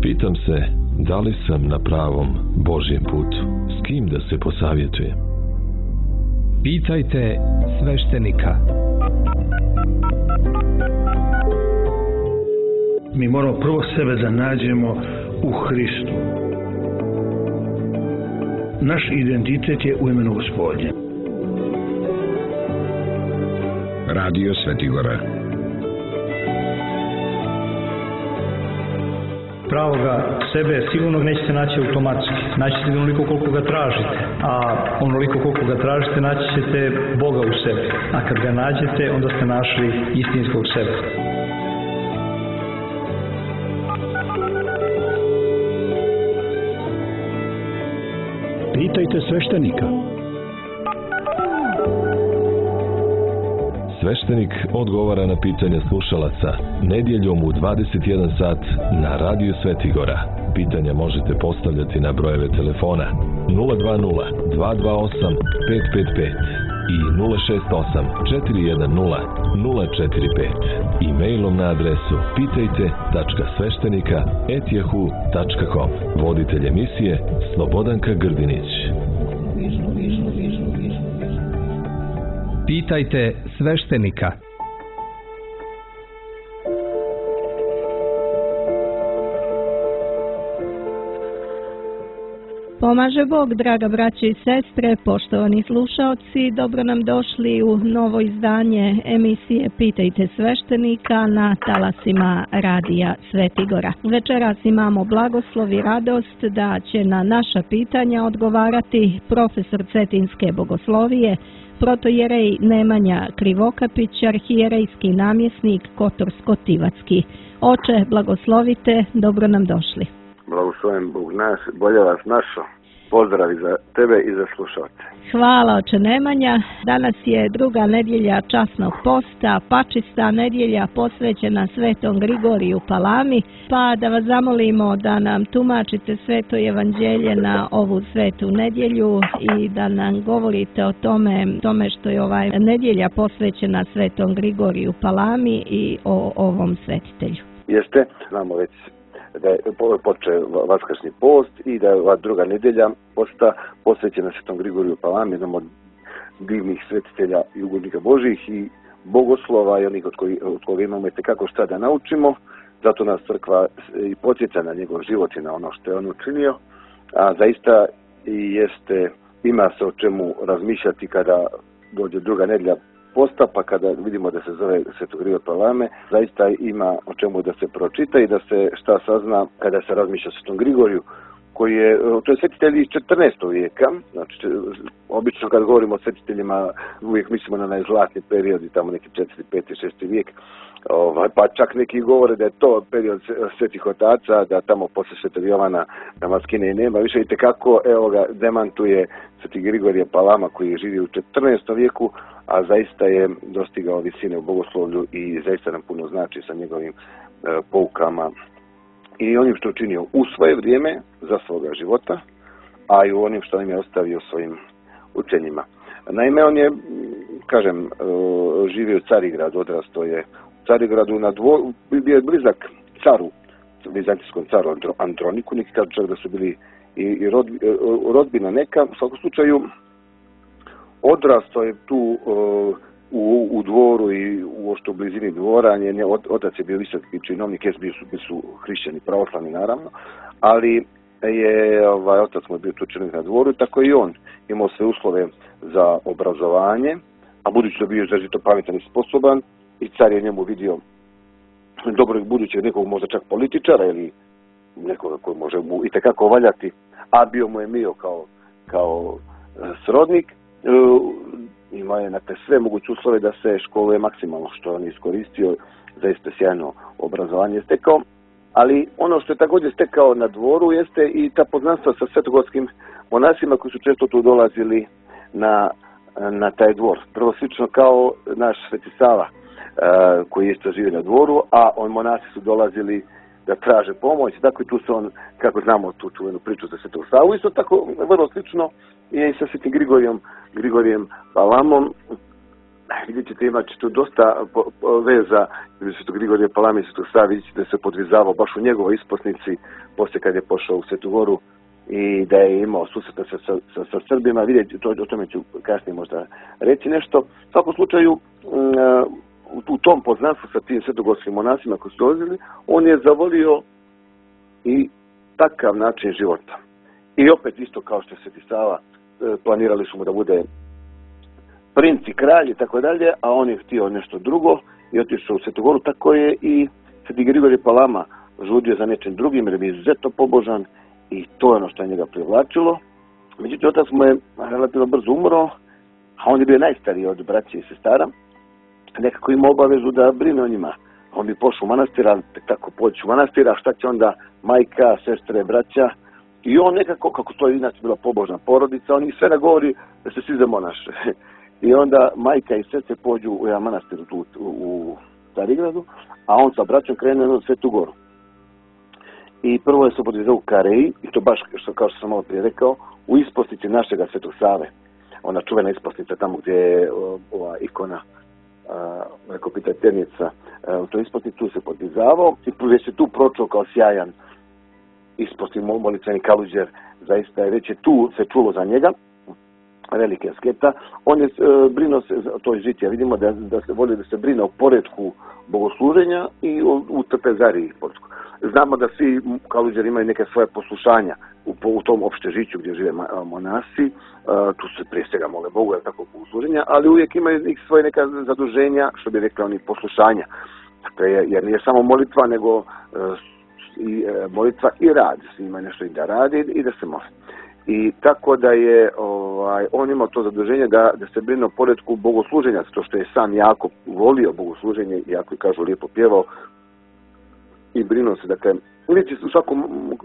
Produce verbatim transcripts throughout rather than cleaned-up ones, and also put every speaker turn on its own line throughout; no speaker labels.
Pitam se da li sam na pravom Božjem putu, s kim da se posavjetujem.
Pitajte sveštenika.
Mi moramo prvo sebe da nađemo u Hristu. Naš identitet je u imenu Gospodnje.
Radio Svetigora.
Pravoga sebe sigurno nećete naći automatski. Naći ćete onoliko koliko ga tražite. A onoliko koliko ga tražite naći ćete Boga u sebi. A kad ga nađete, onda ste našli istinskog sebe.
Pitajte sveštenika.
Sveštenik odgovara na pitanja slušalaca nedjeljom u dvadeset jedan sat na Radio Svetigora. Pitanja možete postavljati na brojeve telefona nula dva nula dva dva osam pet pet pet i nula šest osam četiri jedan nula nula četiri pet i mailom na adresu pitajte tačka sveštenika at yahoo tačka com. Voditelj emisije Slobodanka Grdinić.
Pitajte sveštenika.
Pomaže Bog, draga braće i sestre, poštovani slušaoci, dobro nam došli u novo izdanje emisije Pitajte sveštenika na talasima Radija Svetigora. Večeras imamo blagoslov i radost da će na naša pitanja odgovarati profesor Cetinske bogoslovije, protojerej Nemanja Krivokapić, arhijerejski namjesnik Kotorsko-Tivatski. Oče, blagoslovite, dobro nam došli.
Blagoslovim Bog nas, bolje vas našo. Pozdrav i za tebe i za slušalce.
Hvala, oče Nemanja. Danas je druga nedjelja časnog posta, pačista nedjelja posvećena Svetom Grigoriju Palami, pa da vas zamolimo da nam tumačite Sveto evanđelje na ovu svetu nedjelju i da nam govorite o tome, tome što je ovaj nedjelja posvećena Svetom Grigoriju Palami i o ovom svetitelju.
Jeste, znamo već da je počeo vaskršnji post i da je ova druga nedjelja posta posvećena Svetom Grigoriju Palami, jednom od divnih svetitelja i ugodnika Božih i bogoslova i onih od kojih od koga imamo itekako šta da naučimo. Zato nas crkva i podsjeća na njegov život i na ono što je on učinio. A zaista i jeste, ima se o čemu razmišljati kada dođe druga nedjelja posta, pa kada vidimo da se zove Sveto Grigorije Palame, zaista ima o čemu da se pročita i da se šta sazna kada se razmišlja o Svetom Grigoriju, koji je, to je svetitelj iz četrnaestog vijeka, znači obično kad govorimo o svetiteljima uvijek mislimo na najzlatni period i tamo neki četvrti, peti, šesti vijek, ovaj, pa čak neki govore da je to period svetih otaca, da tamo posle Svetog Jovana Damaskine i nema više, i tekako evo ga demantuje Sveti Grigorije Palama koji je živio u četrnaestom vijeku, a zaista je dostigao visine u bogoslovlju i zaista nam puno znači sa njegovim e, poukama i onim što je učinio u svoje vrijeme za svoga života, a i u onim što nam je ostavio svojim učenjima. Naime, on je, kažem, e, živio u Carigradu, odrastao je u Carigradu, na dvoru, bio je blizak caru, vizantijskom caru Androniku, neki kažu čak da su bili i, i rod, rodbina neka. U svakom slučaju, odrastao je tu uh, u, u dvoru i u ošto blizini dvora. Njen otac je bio visoki činovnik, jes bili su, bili su hrišćani, pravoslavni naravno, ali je ovaj, otac mu je bio tu činovnik na dvoru, tako i on imao sve uslove za obrazovanje, a budući da bio izrazito pametan i sposoban, i car je njemu vidio dobrog budućeg nekog možda čak političara ili nekoga koji može mu itekako valjati, a bio mu je mio kao, kao srodnik. Ima je dakle sve moguće uslove da se školuje maksimalno, što on iskoristio, zaista sjajno obrazovanje stekao, ali ono što je također stekao na dvoru jeste i ta poznanstva sa svetogorskim monasima koji su često tu dolazili na, na taj dvor. Prvo slično kao naš Sveti Sava koji je isto živio na dvoru, a on monasi su dolazili da traže pomoć, tako i tu se on, kako znamo tu čuvenu priču za Svetog Savu, isto tako vrlo slično je i sa Svetim Grigorijom, Grigorijem Palamom, vidjet ćete, imati tu dosta po, po, veza između Svetog Grigorija Palame i Svetog Save. Vidjet ćete da se podvizavao baš u njegovoj isposnici poslije kad je pošao u Svetu Goru i da je imao susreta sa, sa, sa, sa Srbima. Vidjet, to, o tome ću kasnije možda reći nešto. U svakom slučaju, u, u tom poznanstvu sa tim svetogorskim monasima koji su dolazili, on je zavolio i takav način života. I opet isto kao što je Sveti Sava, planirali su mu da bude princ i kralj i tako dalje, a on je htio nešto drugo i otišao u Svetu Goru. Tako je i Sveti Grigorije Palama žudio za nečim drugim jer je izuzetno pobožan i to je ono što je njega privlačilo. Međutim, otac mu je relativno brzo umro, a on je bio najstariji od braća i sestara. Nekako ima obavezu da brine o njima. On bi pošao u manastir, ali tako poći u manastir, a šta će onda majka, sestre, braća? I on nekako, kako to je inače bila pobožna porodica, on ih sve nagovori da se svi zamonaše. I onda majka i sestre pođu u jedan manastir u, u, u Starigradu, a on sa braćom krene na Svetu Goru. I prvo je se podvizao u Kareji, i to baš što, kao što sam malo prije rekao, u isposnici našega Svetog Save. Ona čuvena isposnica tamo gdje je ova ikona rekopitateljica, u toj isposnici tu se podvizavao i prvi se tu pročao kao sjajan ispostni molitveni kaluđer. Zaista je već je tu se čulo za njega, velike asketa. On je e, brinuo se o toj žitija. Vidimo da, da se voli da se brine o poretku bogosluženja i o, u trpezariji poretku. Znamo da svi kaluđeri imaju neke svoje poslušanja u, u tom opšte žiću gdje žive monasi. E, tu se prije svega mole Bogu, je tako, bogosluženja, ali uvijek imaju i svoje neka zaduženja, što bi rekli oni, poslušanja. Dakle, jer nije samo molitva, nego e, i e, molitva i rad. Svi imaju nešto i da radi i da se moli. I tako da je ovaj, on imao to zaduženje da, da se brine o poretku bogosluženja, to što je sam jako volio bogosluženje, jako, kažu, lijepo pjevao i brinuo se. Dakle, uvijek u svakom,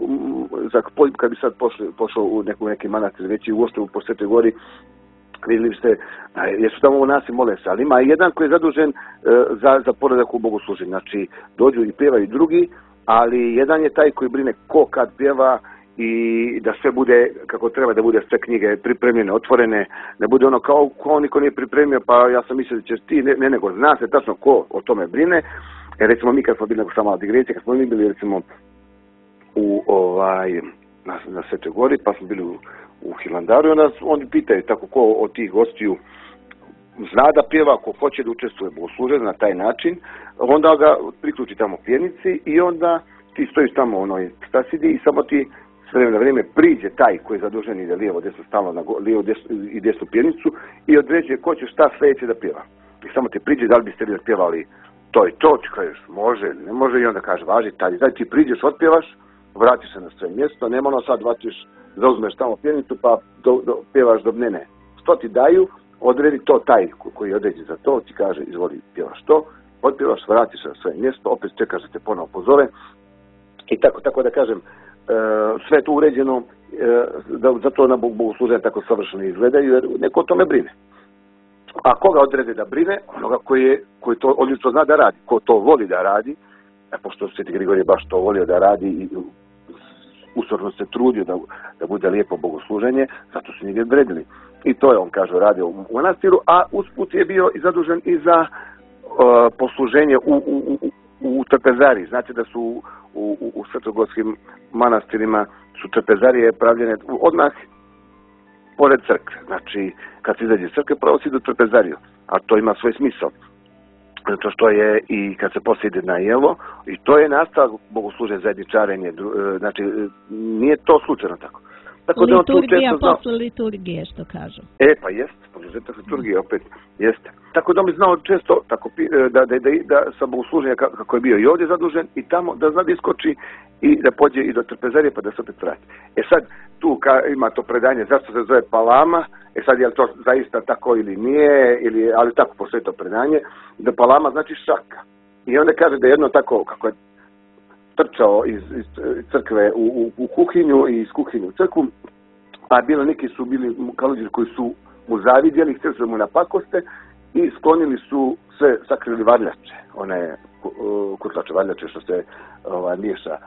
kad bi sad pošli, pošao u neku, neki manastir, već i u Oštrovu po Svetoj Gori, vidjeli ste, jer su tamo monasi mole se, ali ima jedan koji je zadužen uh, za, za poredak u bogosluženju. Znači, dođu i pjevaju drugi, ali jedan je taj koji brine ko kad pjeva i da sve bude kako treba, da bude sve knjige pripremljene, otvorene, da bude ono kao ko niko nije pripremio, pa ja sam mislio da ćeš ti, ne, ne nego zna se tačno ko o tome brine. Jer recimo mi kad smo bili, nego sama digresija, kad smo mi bili recimo u ovaj, na, na Svetoj Gori, pa smo bili u, u Hilandaru i onda oni pitaju tako ko od tih gostiju zna da pjeva, ko hoće da učestvuje bogosluženju na taj način, onda ga priključi tamo pjenici i onda ti stojiš tamo u onoj stasidi i samo ti s vremena na vrijeme priđe taj koji je zadužen i da lijevo desno stalno na lijevo desno, i desnu pjenicu i određuje ko će šta sljedeće da pjeva. I samo ti priđe da li biste vi pjevali to i to, ti kažeš može, ne može i onda kaže važi taj, znači ti priđeš, otpjevaš, vratiš se na svoje mjesto, nema ono sad vratiš, zauzmeš tamo pjenicu pa do, do, pjevaš do ne, ne. Što ti daju, odredi to taj koji određe za to, ti kaže izvoli pjevaš to, otpjevaš, vratiš se na svoje mjesto, opet čekaš da te ponovo pozove i tako, tako da kažem, sve to uređeno, da zato na bogosluženje tako savršeno izgledaju, jer neko o tome brine. A koga odrede da brine? Onoga koji, je, koji to odlično zna da radi, ko to voli da radi, a pošto Sveti Grigorije baš to volio da radi i usorno se trudio da, da bude lijepo bogosluženje, zato su njega odredili. I to je, on kaže, radio u manastiru, a usput je bio i zadužen i za uh, posluženje u, u, u, u trpezariji. Znate da su u, u, u svetogorskim manastirima su trpezarije pravljene odmah pored crkve. Znači, kad se izađe iz crkve, pravo se ide u trpezariju, a to ima svoj smisao. Zato što je i kad se poslije ide na jelo, i to je nastavak bogosluženja, zajedničarenje, znači nije to slučajno tako. Tako da
liturgija posle liturgije, što kažu.
E, pa jest, produžetak liturgije opet jeste. Tako da on je znao često tako, da, da, da, da sa bogosluženja kako je bio i ovdje zadužen i tamo da zna da iskoči i da pođe i do trpezarije pa da se opet vrati. E sad, tu ka, ima to predanje, zašto se zove Palama, e sad je li to zaista tako ili nije, ili, ali tako postoji to predanje, da Palama znači šaka. I onda kaže da jedno tako, kako je trčao iz, iz crkve u, u, u kuhinju i iz kuhinju u crkvu, a bilo neki su bili kaluđeri koji su mu zavidjeli, htjeli su mu napakoste i sklonili su sve, sakrili varljače, one kutlače varljače što se ovaj, miješa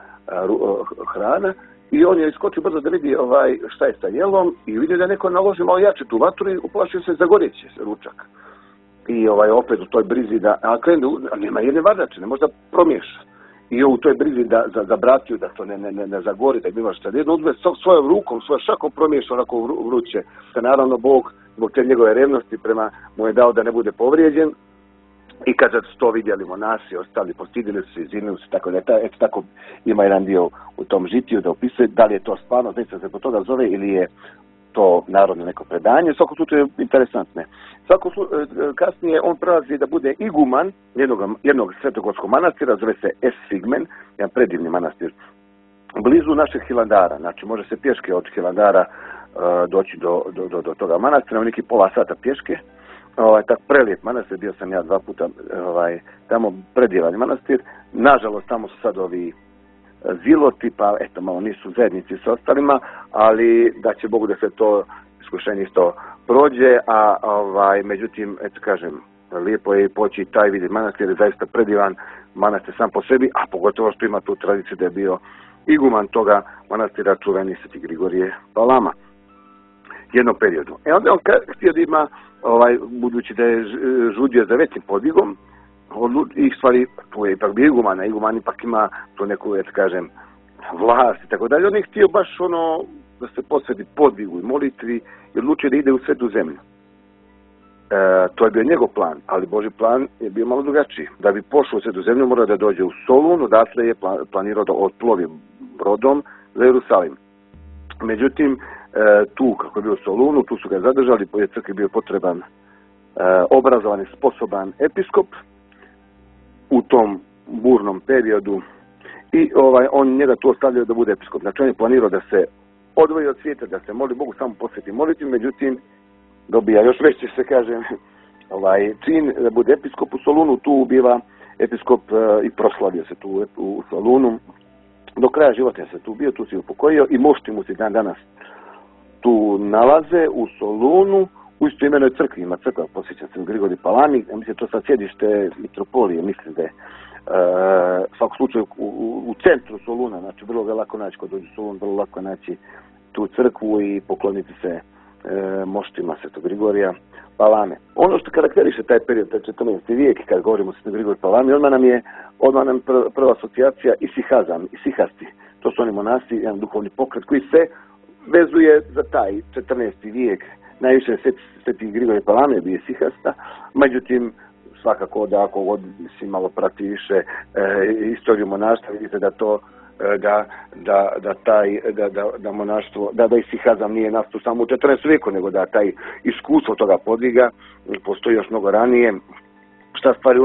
hrana, i on je iskočio brzo da vidi ovaj, šta je sa jelom i vidio da neko naloži malo jače tu vatru i uplašio se, zagorjeće se ručak. i ovaj, opet u toj brizi da, a krenu, nema jedne vadače, ne može da promiješa. I u toj brizi da, za, za bratiju, da to ne, ne, ne, ne zagori, da imaš šta jedno uzme svojom rukom, svojom šakom promiješa onako vruće. Da naravno Bog, zbog te njegove revnosti prema mu je dao da ne bude povrijeđen. I kada su to vidjeli monasi, ostali, postidili su se, izvinili su, tako da je eto tako ima jedan dio u tom žitiju da opisuje da li je to stvarno, znači se po toga zove ili je to narodno neko predanje, svako slučaju je interesantne. Svako kasnije on prelazi da bude iguman jednog, jednog svetogorskog manastira, zove se Essigmen, jedan predivni manastir, blizu našeg Hilandara, znači može se pješke od Hilandara uh, doći do, do, do, do toga manastira, u neki pola sata pješke. Ovaj, tak prelijep manastir, bio sam ja dva puta ovaj, tamo, predivan manastir. Nažalost, tamo su sad ovi ziloti, pa eto, malo nisu zajednici s ostalima, ali da će Bogu da se to iskušenje isto prođe, a ovaj, međutim, eto kažem, lijepo je poći taj vidjeti manastir, je zaista predivan manastir sam po sebi, a pogotovo što ima tu tradiciju da je bio iguman toga manastira čuveni Sveti Grigorije Palama. Jednom periodu. E onda on htio da ima, ovaj, budući da je žudio za većim podvigom, i stvari, tu je ipak bio iguman, a iguman ipak ima tu neku, ja kažem, vlast i tako dalje. On je htio baš ono da se posveti podvigu i molitvi i odlučio da ide u svetu zemlju. E, to je bio njegov plan, ali Božji plan je bio malo drugačiji. Da bi pošao u svetu zemlju mora da dođe u Solun, odatle je planirao da otplovi brodom za Jerusalim. Međutim, e, tu, kako je bio u Solunu, tu su ga zadržali, po je crkvi bio potreban e, obrazovan i sposoban episkop u tom burnom periodu i ovaj, on njega tu ostavljao da bude episkop. Znači on je planirao da se odvoji od svijeta, da se moli Bogu, samo posveti molitvi, međutim dobija još veći, se kaže, ovaj, čin da bude episkop u Solunu, tu biva episkop e, i proslavio se tu u, u Solunu. Do kraja života se tu bio, tu se upokojio i mošti mu se dan danas tu nalaze u Solunu, u istoimenoj crkvi, ima crkva, posjećam se u Grigoriju Palami, ja mislim to sad sjedište mitropolije, mislim da je uh, svakog slučaju u, u, u centru Soluna, znači vrlo ga lako naći, kod dođu u Solun, vrlo lako naći tu crkvu i pokloniti se uh, moštima Svetog Grigorija Palame. Ono što karakteriše taj period, taj četrnaesti vijek, kad govorimo o Svetog Grigoriju Palami, odmah nam je odmah nam pr prva asocijacija isihazam, isihasti. To su oni monasi, jedan duhovni pokret koji se vezuje za taj četrnaesti vijek. Najviše Sveti Grigorije Palame je bio isihasta, međutim, svakako da ako god si malo prati više e, istoriju monaštva, vidite da to e, da, da, da taj da, da, da monaštvo, da, da isihazam nije nastao samo u četrnaestom vijeku, nego da taj iskustvo toga podviga postoji još mnogo ranije. Šta stvari,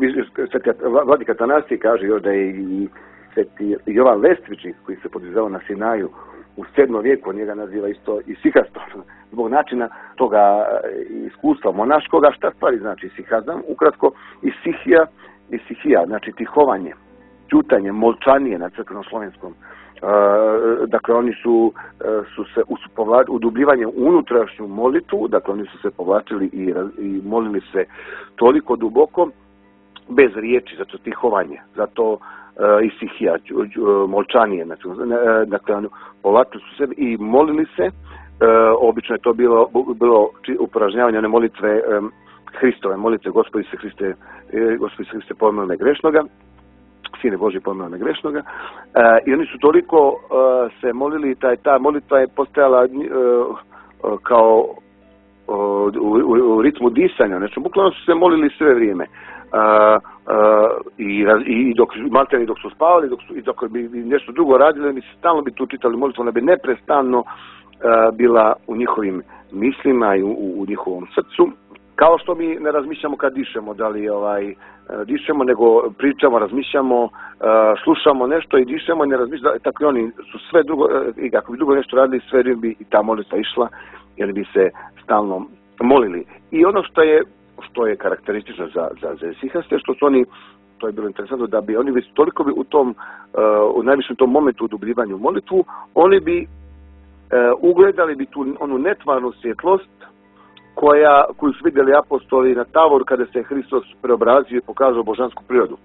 Vladika Atanasije kaže još da je i Sveti Jovan Lestvičnik, koji se podizao na Sinaju u sedmom vijeku, on njega naziva isto isihastom, zbog načina toga iskustva monaškoga. Šta stvari znači isihazam? Ukratko, isihija, isihija, znači tihovanje, ćutanje, molčanije na crkveno-slovenskom. Uh, dakle, oni su, uh, su se udubljivanje u unutrašnju molitvu, dakle, oni su se povlačili i, i molili se toliko duboko, bez riječi, zato tihovanje, zato uh, isihija, uh, molčanije, znači, uh, dakle, povlačili su se i molili se. Uh, obično je to bilo, bilo upražnjavanje one molitve um, Hristove, molitve Gospodi se Hriste, eh, Gospodi se Hriste pomilo me grešnoga, Sine Božji pomilo me grešnoga, uh, i oni su toliko uh, se molili, taj, ta molitva je postajala uh, uh, kao uh, u, u, u ritmu disanja, znači bukvalno su se molili sve vrijeme. Uh, uh, i, i dok malteni dok su spavali, dok su, i dok bi nešto drugo radili, mi stalno bi tu čitali molitvu, ona bi neprestano uh, bila u njihovim mislima i u, u, u njihovom srcu. Kao što mi ne razmišljamo kad dišemo, da li ovaj, dišemo, nego pričamo, razmišljamo, slušamo nešto i dišemo i ne razmišljamo, tako i oni su sve drugo, i kako bi drugo nešto radili, sve bi i ta molitva išla, jer bi se stalno molili. I ono što je, što je karakteristično za, za, za isihaste, što su oni, to je bilo interesantno, da bi oni bi toliko bi u tom, u najvišem tom momentu udubljivanju molitvu, oni bi ugledali bi tu onu netvarnu svjetlost koja, koju su vidjeli apostoli na Tavoru kada se Hristos preobrazio i pokazao božansku prirodu.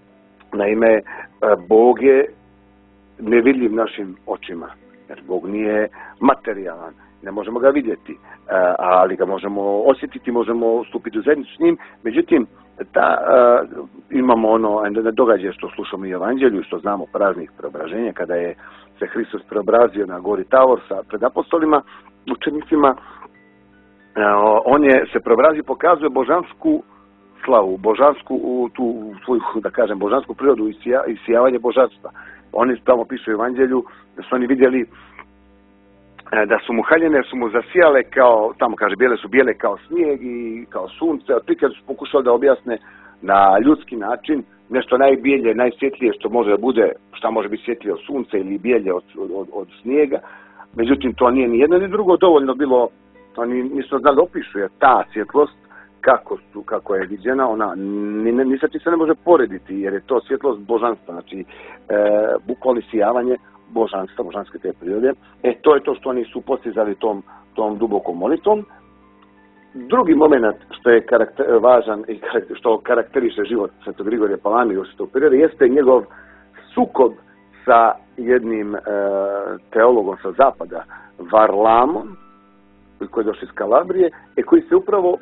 Naime, Bog je nevidljiv našim očima, jer Bog nije materijalan. ne možemo ga vidjeti, ali ga možemo osjetiti, možemo stupiti u zajednicu s njim. Međutim, ta, imamo ono događaje što slušamo i Evanđelju, što znamo praznih preobraženja, kada je se Hristos preobrazio na gori Tavor sa pred apostolima, učenicima. On je se preobrazio, pokazuje božansku slavu, božansku, u tu svoju, da kažem, božansku prirodu i isijavanje božanstva. Oni tamo pišu u Evanđelju da su oni vidjeli da su mu haljine, su mu zasijale kao, tamo kaže, bijele su bijele kao snijeg i kao sunce. Otprilike su pokušali da objasne na ljudski način nešto najbijelje, najsvjetlije što može da bude, šta može biti svjetlije od sunca ili bijelje od, od, od snijega. Međutim, to nije ni jedno ni drugo dovoljno bilo, oni nisu znali da opišu, jer ta svjetlost, kako, su, kako je viđena, ona ni, ni sa čim se ne može porediti, jer je to svjetlost božanstva, znači e, bukvalno sijavanje božanstva, božanske te prirode. E, to je to što oni su postizali tom, tom dubokom molitvom. Drugi moment što je karakter, važan i karakter, što karakteriše život Svetog Grigorija Palame i Svetog Pirere jeste njegov sukob sa jednim e, teologom sa zapada, Varlamom, koji je došao iz Kalabrije, i koji se upravo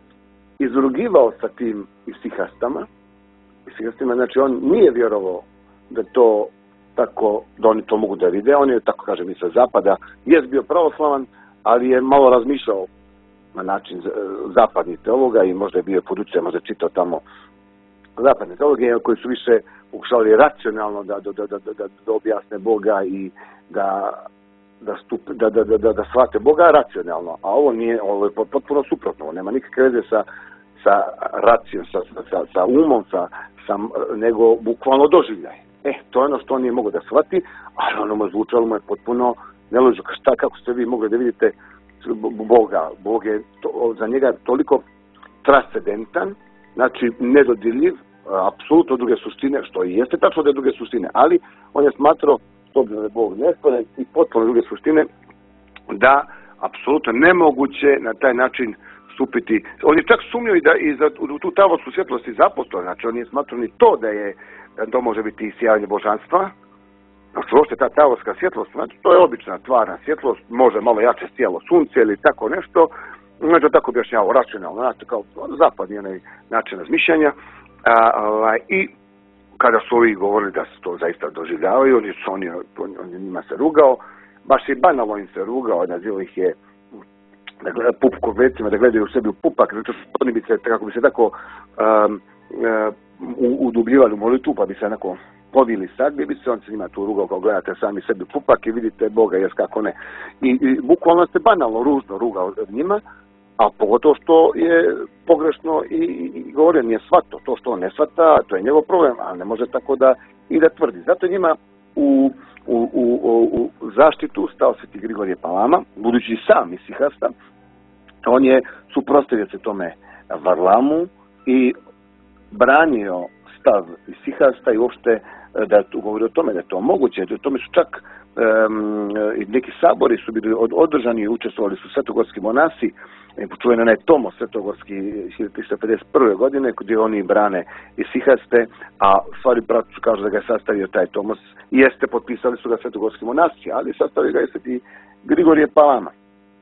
izrugivao sa tim isihastama. Isihastima, znači on nije vjerovao da to tako, da oni to mogu da vide. On je, tako kažem, i sa zapada, jest bio pravoslavan, ali je malo razmišljao na način zapadnih teologa i možda je bio podučen, možda čitao tamo zapadne teologe koji su više pokušali racionalno da, da, da, da, da, da objasne Boga i da da, stup, da, da, da, da shvate Boga racionalno, a ovo nije, ovo je potpuno suprotno, ovo nema nikakve veze sa, sa racijom, sa, sa, sa umom, sa, sa, nego bukvalno doživljaj. E, to je ono što on nije mogao da shvati, ali ono mu je zvučalo, mu je potpuno nelogično. Šta, kako ste vi mogli da vidite Boga? Bog je to, za njega toliko transcendentan, znači nedodirljiv, apsolutno druge suštine, što i jeste tačno da je druge suštine, ali on je smatrao to da je Bog nestvoren i potpuno druge suštine, da apsolutno nemoguće na taj način stupiti. On je čak sumnio i da i za u tu tavorsku svjetlost iz apostola, znači on je smatrao ni to da je da to može biti isijavanje božanstva. Znači uopšte ta tavorska svjetlost, znači to je obična tvarna svjetlost, može malo jače sjelo sunce ili tako nešto, znači tako objašnjavao racionalno, znači kao zapadni onaj način razmišljanja. A, a, i kada su ovi govorili da se to zaista doživljavaju, oni su oni, on, on njima se rugao, baš i banalno im se rugao, nazivao ih je da gleda pupkovecima, da gledaju u sebi u pupak, zato što oni bi se, kako bi se tako um, um, udubljivali u molitvu, pa bi se onako povili sad, bi se on se njima tu rugao kao gledate sami sebi u pupak i vidite Boga, jes kako ne. I, i bukvalno se banalno, ružno rugao njima, a pogotovo što je pogrešno i, i govorio, nije shvato. To što on ne shvata, to je njegov problem, a ne može tako da i da tvrdi. Zato njima u, u, u, u zaštitu stao Sveti Grigorije Palama, budući sam isihasta, on je suprotstavio se tome Varlamu i branio stav isihasta i uopšte da tu govori o tome da je to moguće. O tome su čak um, neki sabori su bili održani i učestvovali su svetogorski monasi, čuveno onaj Tomo Svetogorski hiljadu tristo pedeset prve godine, gdje oni brane isihaste, a stvari praktično kažu da ga je sastavio taj Tomos, jeste, potpisali su ga svetogorski monasi, ali sastavio ga je Sveti Grigorije Palama.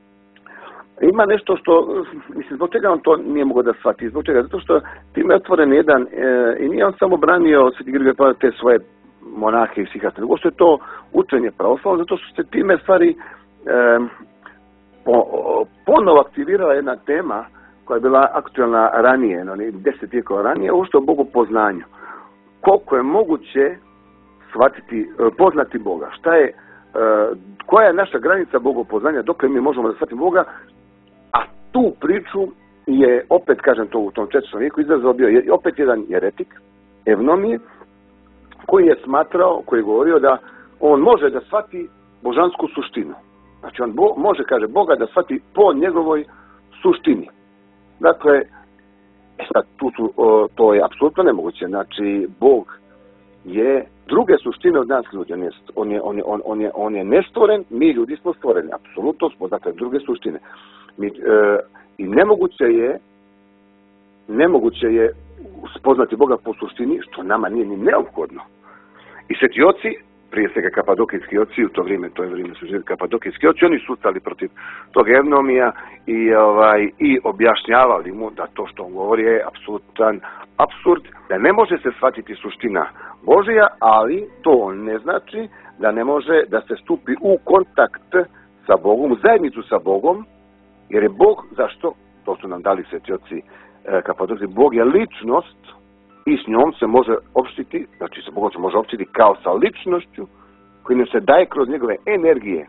Ima nešto što, mislim, zbog čega on to nije mogao da shvati, zbog čega, zato što time je otvoren jedan, e, i nije on samo branio Sveti Grigorije Palama te svoje monahe i isihaste, nego što je to učenje pravoslavno, zato što se time stvari e, po, ponovo aktivirala jedna tema koja je bila aktualna ranije, no, deset vijekova ranije, uopšte o bogopoznanju. Koliko je moguće shvatiti, poznati Boga, šta je, koja je naša granica bogopoznanja, dokle mi možemo da shvatimo Boga, a tu priču je, opet kažem to u tom četvrtom vijeku, izazvao bio opet jedan jeretik, Evnomije, koji je smatrao, koji je govorio da on može da shvati božansku suštinu. Znači on bo, može, kaže, Boga da shvati po njegovoj suštini. Dakle, sad, tu su, o, to je apsolutno nemoguće. Znači, Bog je druge suštine od nas ljudi. On je, on je, on je, on, on je, on je nestvoren, mi ljudi smo stvoreni. Apsolutno smo, dakle, druge suštine. Mi, e, I nemoguće je, nemoguće je spoznati Boga po suštini, što nama nije ni neophodno. I sveti oci prije svega kapadokijski oci, u to vrijeme, to je vrijeme su živjeli kapadokijski oci, oni su ustali protiv tog Evnomija i, ovaj, i objašnjavali mu da to što on govori je apsolutan apsurd, da ne može se shvatiti suština Božja, ali to ne znači da ne može da se stupi u kontakt sa Bogom, u zajednicu sa Bogom, jer je Bog, zašto? To su nam dali sveti oci e, kapadokijski, Bog je ličnost i s njom se može opštiti, znači sa Bogom se može opštiti kao sa ličnošću koji nam se daje kroz njegove energije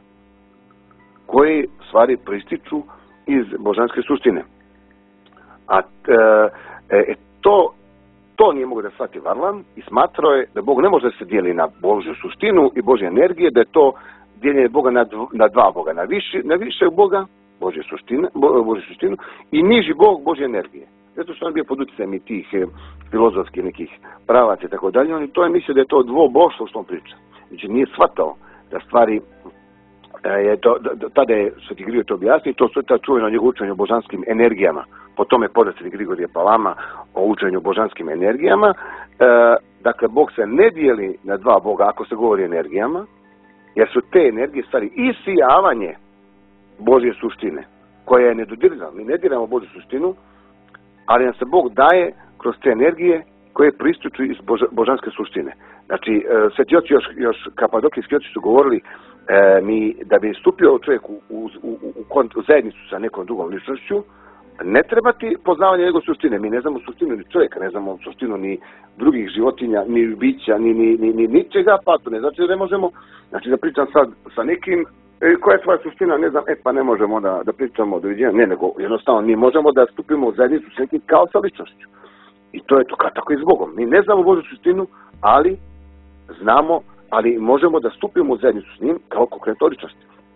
koje stvari proističu iz božanske suštine. A e, e, to, to nije mogo da shvati Varlam i smatrao je da Bog ne može da se dijeli na Božju suštinu i Božje energije, da je to dijeljenje Boga na, dv, na dva Boga, na više, na više Boga, Božje suštine, Bo, Božju suštinu i niži Bog Božje energije. Zato što on bio pod utjecajem i tih e, filozofskih nekih pravaca i tako dalje, on to je mislio da je to dvoboštvo što on priča. Znači nije shvatao da stvari e, je to, da, tada je Sveti Grigorije to objasnio, to su ta čuveno njegovo učenje o božanskim energijama, po tome poda Sveti Grigorije Palama o učenju o božanskim energijama. E, dakle, Bog se ne dijeli na dva Boga ako se govori o energijama, jer su te energije stvari isijavanje Božje suštine, koja je nedodirna. Mi ne diramo Božju suštinu, ali nam se Bog daje kroz te energije koje pristuču iz boža, božanske suštine. Znači, e, sveti oci još, još kapadokijski oci su govorili e, mi, da bi stupio čovjek u, u, u, u, u zajednicu sa nekom drugom ličnošću, ne treba ti poznavanje njegove suštine. Mi ne znamo suštinu ni čovjeka, ne znamo suštinu ni drugih životinja, ni bića, ni, ni, ni, ni ničega, pa to ne znači da ne možemo. Znači da pričam sad sa nekim, e, koja je tvoja suština, ne znam, e pa ne možemo da, da pričamo doviđenja, ne, nego jednostavno mi možemo da stupimo u zajednicu sa nekim kao sa ličnošću. I to je to tako i s Bogom. Mi ne znamo Božju suštinu, ali znamo, ali možemo da stupimo u zajednicu s njim kao konkretno ličnost.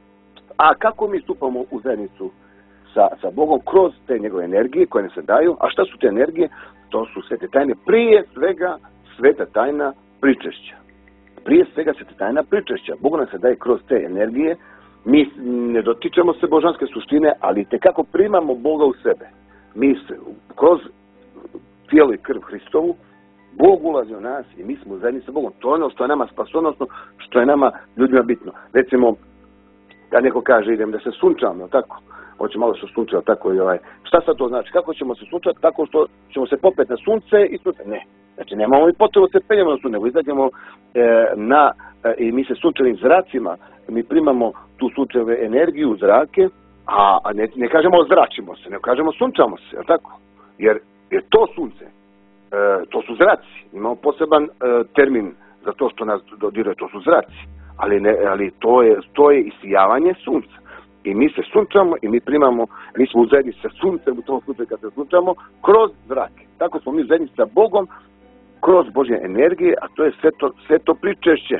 A kako mi stupamo u zajednicu sa, sa Bogom? Kroz te njegove energije koje nam se daju. A šta su te energije? To su svete tajne. Prije svega sveta tajna pričešća. Prije svega sveta tajna pričešća. Bog nam se daje kroz te energije. Mi ne dotičemo se božanske suštine, ali tekako primamo Boga u sebe. Mi se kroz tijelo i krv Hristovu, Bog ulazi u nas i mi smo zajedni sa Bogom. To je ono što je nama spasonosno, što je nama ljudima bitno. Recimo, kad neko kaže idem da se sunčamo, tako, hoće malo što sunčava, tako i ovaj, šta sad to znači? Kako ćemo se sunčati? Tako što ćemo se popeti na sunce i sunce. Ne. Znači, nemamo i potrebu da se penjemo na sunce, nego izađemo e, na, e, i mi se sunčevim zracima, mi primamo tu sunčeve energiju u zrake, a, a ne, ne kažemo zračimo se, ne kažemo sunčamo se, je tako? Jer Jer to sunce, e, to su zraci. Imamo poseban e, termin za to što nas dodiruje, to su zraci. Ali, ne, ali to je, to je isijavanje sunca. I mi se sunčamo i mi primamo, mi smo u zajednici sa suncem, u tom slučaju kad se sunčamo, kroz zrake. Tako smo mi u zajednici sa Bogom, kroz Božje energije, a to je sve to, sve to pričešće.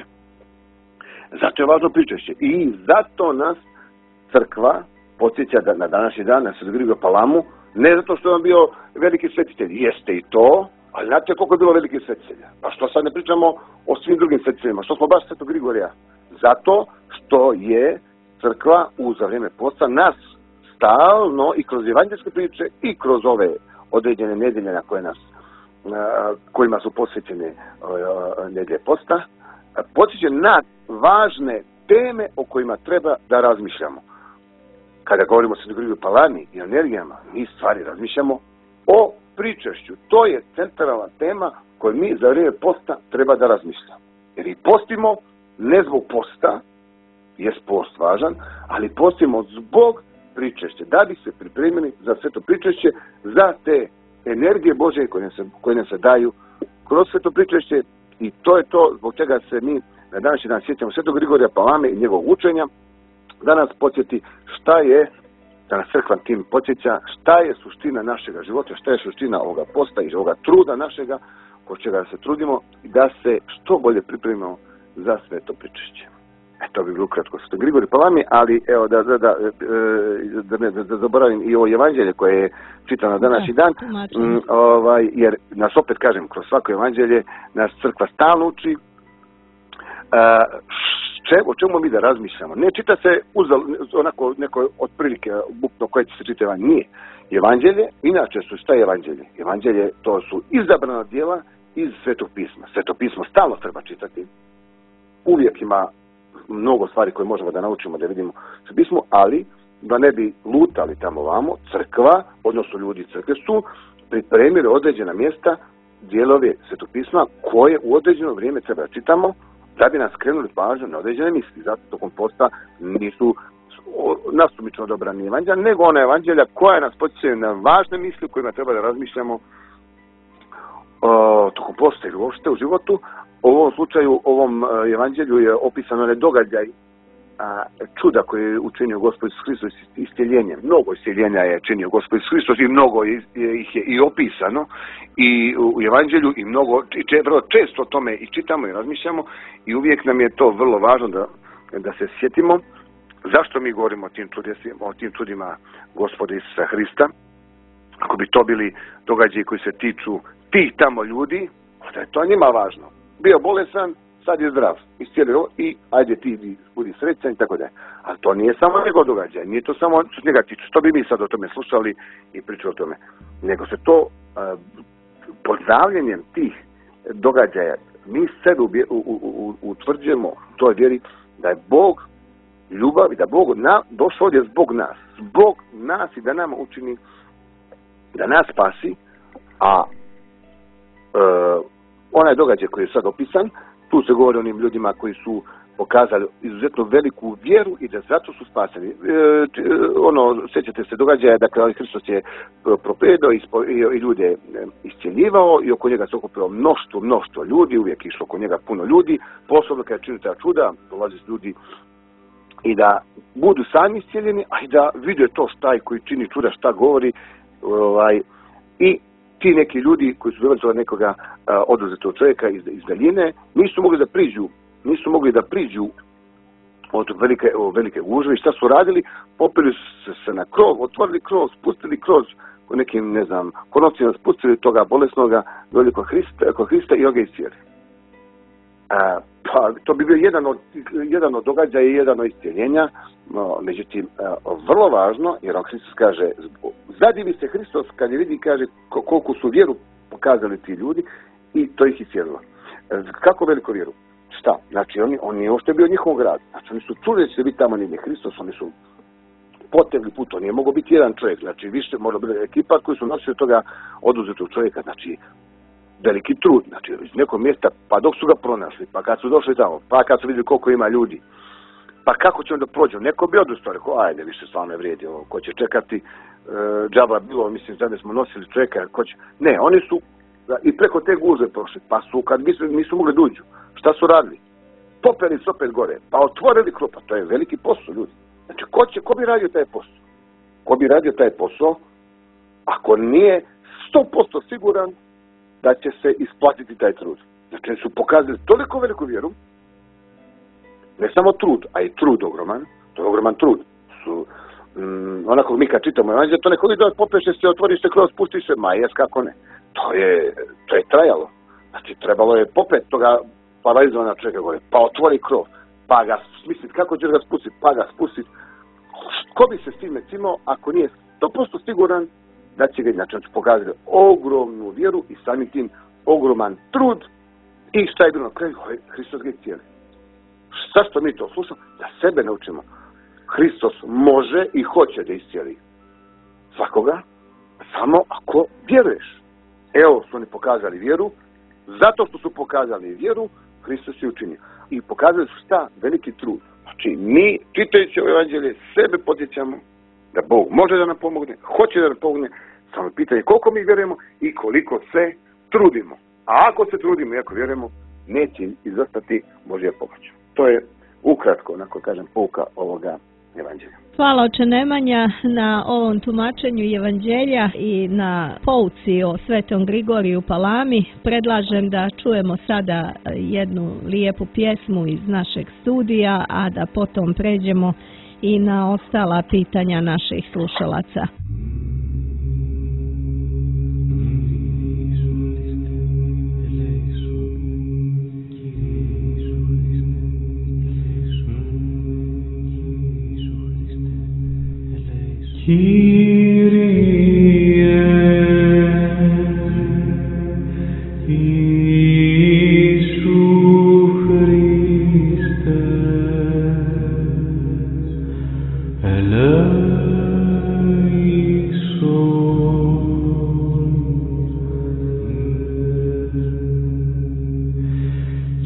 Zato je važno pričešće. I zato nas crkva podsjeća da na današnji dan, na Svetog Grigorija Palamu, ne zato što je on bio veliki svetitelj, jeste i to, ali znate koliko je bilo veliki svetitelja. Pa što sad ne pričamo o svim drugim svetiteljima, što smo baš Svetog Grigorija? Zato što je crkva u za vrijeme posta nas stalno i kroz evanđelske priče i kroz ove određene nedelje na koje nas, kojima su posvećene nedelje posta, podsjeća na važne teme o kojima treba da razmišljamo. Kada govorimo o Svetog Grigoriju Palami i energijama, mi stvari razmišljamo o pričešću. To je centralna tema koju mi za vrijeme posta treba da razmišljamo. Jer i postimo ne zbog posta, jest post važan, ali postimo zbog pričešća, da bi se pripremili za sve to pričešće, za te energije Božje koje nam se, koje nam se daju kroz sve to pričešće. I to je to zbog čega se mi na današnji dan sjećamo Svetog Grigorija Palame i njegovog učenja, da nas podsjeti šta je, da nas crkva tim podsjeća, šta je suština našega života, šta je suština ovoga posta i ovoga truda našega, ko čega se trudimo, da se što bolje pripremimo za sve to pričešće. E, to bi bilo ukratko Svetog Grigorija Palami, ali evo da, da, da, da, da, da zaboravim i ovo evanđelje koje je čitano na današnji dan, m, ovaj, jer nas opet kažem, kroz svako evanđelje nas crkva stalno uči, a, Če, o čemu mi da razmišljamo? Ne čita se uzal, onako neko otprilike bukno koje će se čita evanđelje. Nije. Evanđelje, inače su šta je evanđelje? Evanđelje to su izabrana djela iz Svetog pisma. Sveto pismo stalno treba čitati. uvijek ima mnogo stvari koje možemo da naučimo, da vidimo u pismu, ali da ne bi lutali tamo vamo, crkva, odnosno ljudi crkve su pripremili određena mjesta, dijelove svetopisma koje u određeno vrijeme treba da čitamo, da bi nas skrenuli pažnju na određene misli. Zato tokom posta nisu nasumično odabrani evanđelja, nego ona evanđelja koja nas podsjećaju na važne misli u kojima treba da razmišljamo o, tokom posta ili uopšte u životu. U ovom slučaju, ovom evanđelju je opisano ne događaj a, čuda koje je učinio Gospod Isus Hristos isceljenjem. Mnogo isceljenja je činio Gospod Isus Hristos i mnogo je, ih je i opisano i u evanđelju i mnogo, i če, vrlo često o tome i čitamo i razmišljamo i uvijek nam je to vrlo važno da, da se sjetimo zašto mi govorimo o tim, čudesima, o tim čudima Gospoda Isusa Hrista. Ako bi to bili događaji koji se tiču tih tamo ljudi, da je to njima važno. Bio bolesan, sad je zdrav, iscijelio i ajde ti budi srećan i tako da. Ali to nije samo njegov događaj, nije to samo što njega tiče. Što bi mi sad o tome slušali i pričali o tome? Nego se to uh, pozdravljanjem tih događaja mi sebe utvrđujemo u toj vjeri da je Bog ljubav i da Bog na, došao ovdje zbog nas. Zbog nas i da nama učini, da nas spasi, a uh, onaj događaj koji je sad opisan, tu se govori o onim ljudima koji su pokazali izuzetno veliku vjeru i da zato su spaseni. E, ono, sjećate se događaja, dakle, Hristos je propovjedao i, i ljude iscjeljivao i oko njega se okupilo mnoštvo, mnoštvo ljudi, uvijek išlo oko njega puno ljudi, posebno kada čini ta čuda, dolazi s ljudi i da budu sami iscijeljeni, a i da vide to šta je koji čini čuda, šta govori, ovaj, i ti neki ljudi koji su dovedali od nekoga a, oduzetog čovjeka iz, iz daljine, nisu mogli da priđu, nisu mogli da priđu od velike, od velike gužve. Šta su radili? Popili su se na krov, otvorili krov, spustili kroz nekim, ne znam, konocima, spustili toga bolesnoga velikog Hrista, Hrista i ga iscijeli. Pa to bi bio jedan od, jedan od događaja i jedan od iscijeljenja, no, međutim, a, vrlo važno, jer on Hristos kaže, zadivi se Hristos kad je vidi, kaže, koliko su vjeru pokazali ti ljudi i to ih iscijelilo. Kako veliku vjeru? Šta? Znači, on, on je uopšte bio njihov grad. Znači, oni su čuli da će biti tamo nije Hristos, oni su potegli put, to nije mogao biti jedan čovjek, znači više mora biti ekipa koji su nosili toga oduzetog čovjeka, znači veliki trud, znači iz nekog mjesta, pa dok su ga pronašli, pa kad su došli tamo, pa kad su vidjeli koliko ima ljudi, pa kako će onda prođu, neko bi odustao, rekao, ajde, više stvarno ne vrijedi, ovo, ko će čekati, e, džaba bilo, mislim, zadnje smo nosili čovjeka, ko će, ne, oni su i preko te gužve prošli, pa su, kad nisu, nisu mogli duđu, šta su radili? Popeli se opet gore, pa otvorili krov, pa to je veliki posao, ljudi. Znači, ko, će, ko bi radio taj posao? Ko bi radio taj posao ako nije sto posto siguran da će se isplatiti taj trud? Znači, su pokazali toliko veliku vjeru, ne samo trud, a i trud ogroman, to je ogroman trud. Su, mm, onako mi kad čitamo evanđelje, to neko vidi, popeše se, otvoriš se kroz, spustiš se, ma jes kako ne. To je, to je trajalo. Znači, trebalo je popet toga paralizovana čovjeka gore, pa otvori krov, pa ga smisliti, kako će ga spustiti, pa ga spustiti. Ko bi se s time cimao ako nije sto posto siguran da će ga, znači, on će pokazati ogromnu vjeru i samim tim ogroman trud i šta je bilo na kraju, Hristos ga cijeli. Zašto mi to slušamo? Da sebe naučimo. Hristos može i hoće da iscijeli svakoga, samo ako vjeruješ. Evo su oni pokazali vjeru, zato što su pokazali vjeru, Hristos je učinio. I pokazali su šta? Veliki trud. Znači, mi, čitajući ovo evanđelje, sebe podsjećamo da Bog može da nam pomogne, hoće da nam pomogne, samo pitanje koliko mi vjerujemo i koliko se trudimo. A ako se trudimo i ako vjerujemo, neće izostati Božja pomoć. To je ukratko, onako kažem, pouka ovoga evanđelja.
Hvala oče Nemanja na ovom tumačenju evanđelja i na pouci o Svetom Grigoriju Palami. Predlažem da čujemo sada jednu lijepu pjesmu iz našeg studija, a da potom pređemo i na ostala pitanja naših slušalaca.
Kyrie, Iisus Christus.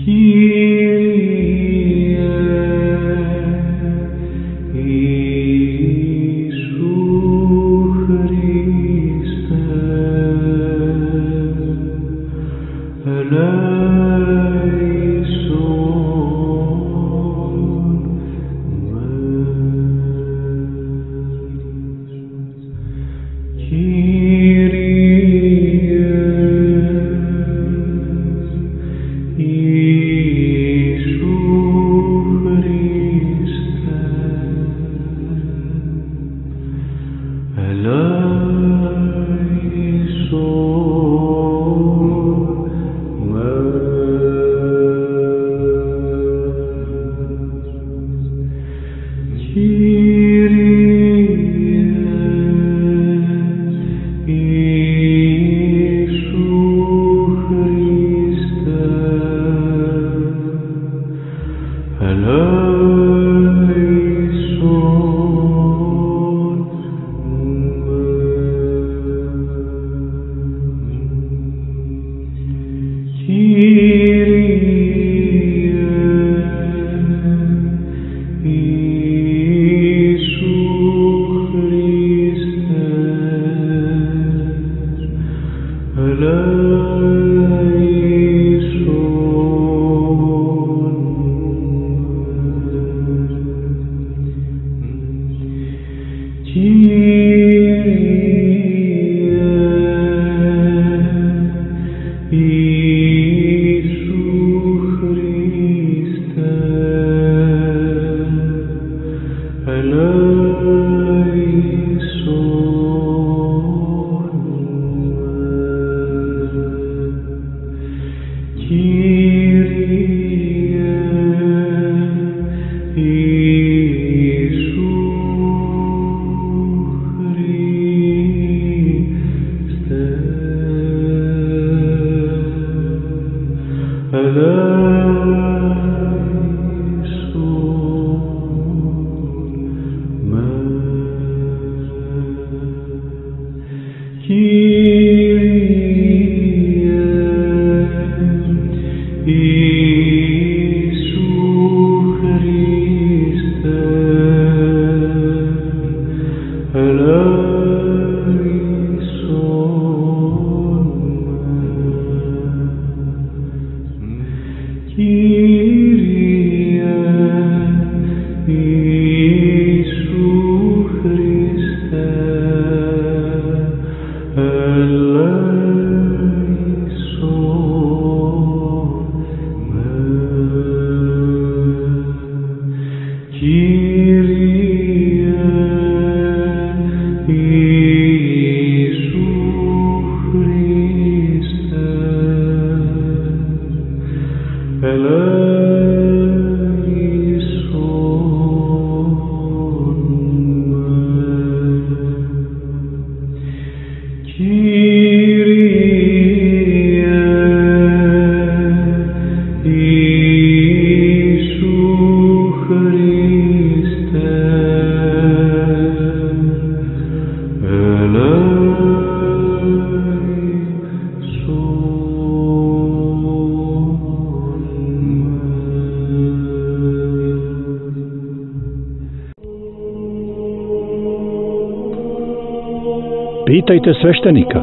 Pitajte sveštenika.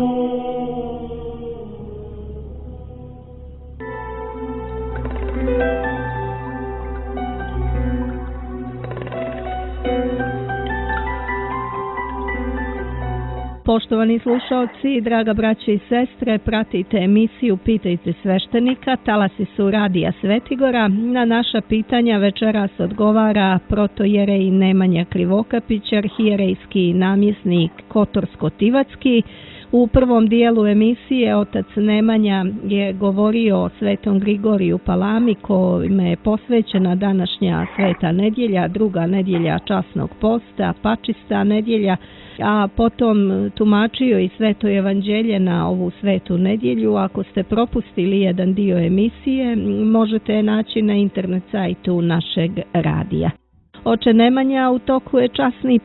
Poštovani slušalci, draga braće i sestre, pratite emisiju Pitajte sveštenika, talasi su Radija Svetigora. Na naša pitanja večeras odgovara protojerej Nemanja Krivokapić, arhijerejski namjesnik Kotorsko-Tivacki. U prvom dijelu emisije otac Nemanja je govorio o svetom Grigoriju Palami, kojime je posvećena današnja sveta nedjelja, druga nedjelja časnog posta, pačista nedjelja, a potom tumačio i sveto evanđelje na ovu svetu nedjelju. Ako ste propustili jedan dio emisije, možete je naći na internet sajtu našeg radija. Oče Nemanja, u toku je časni post.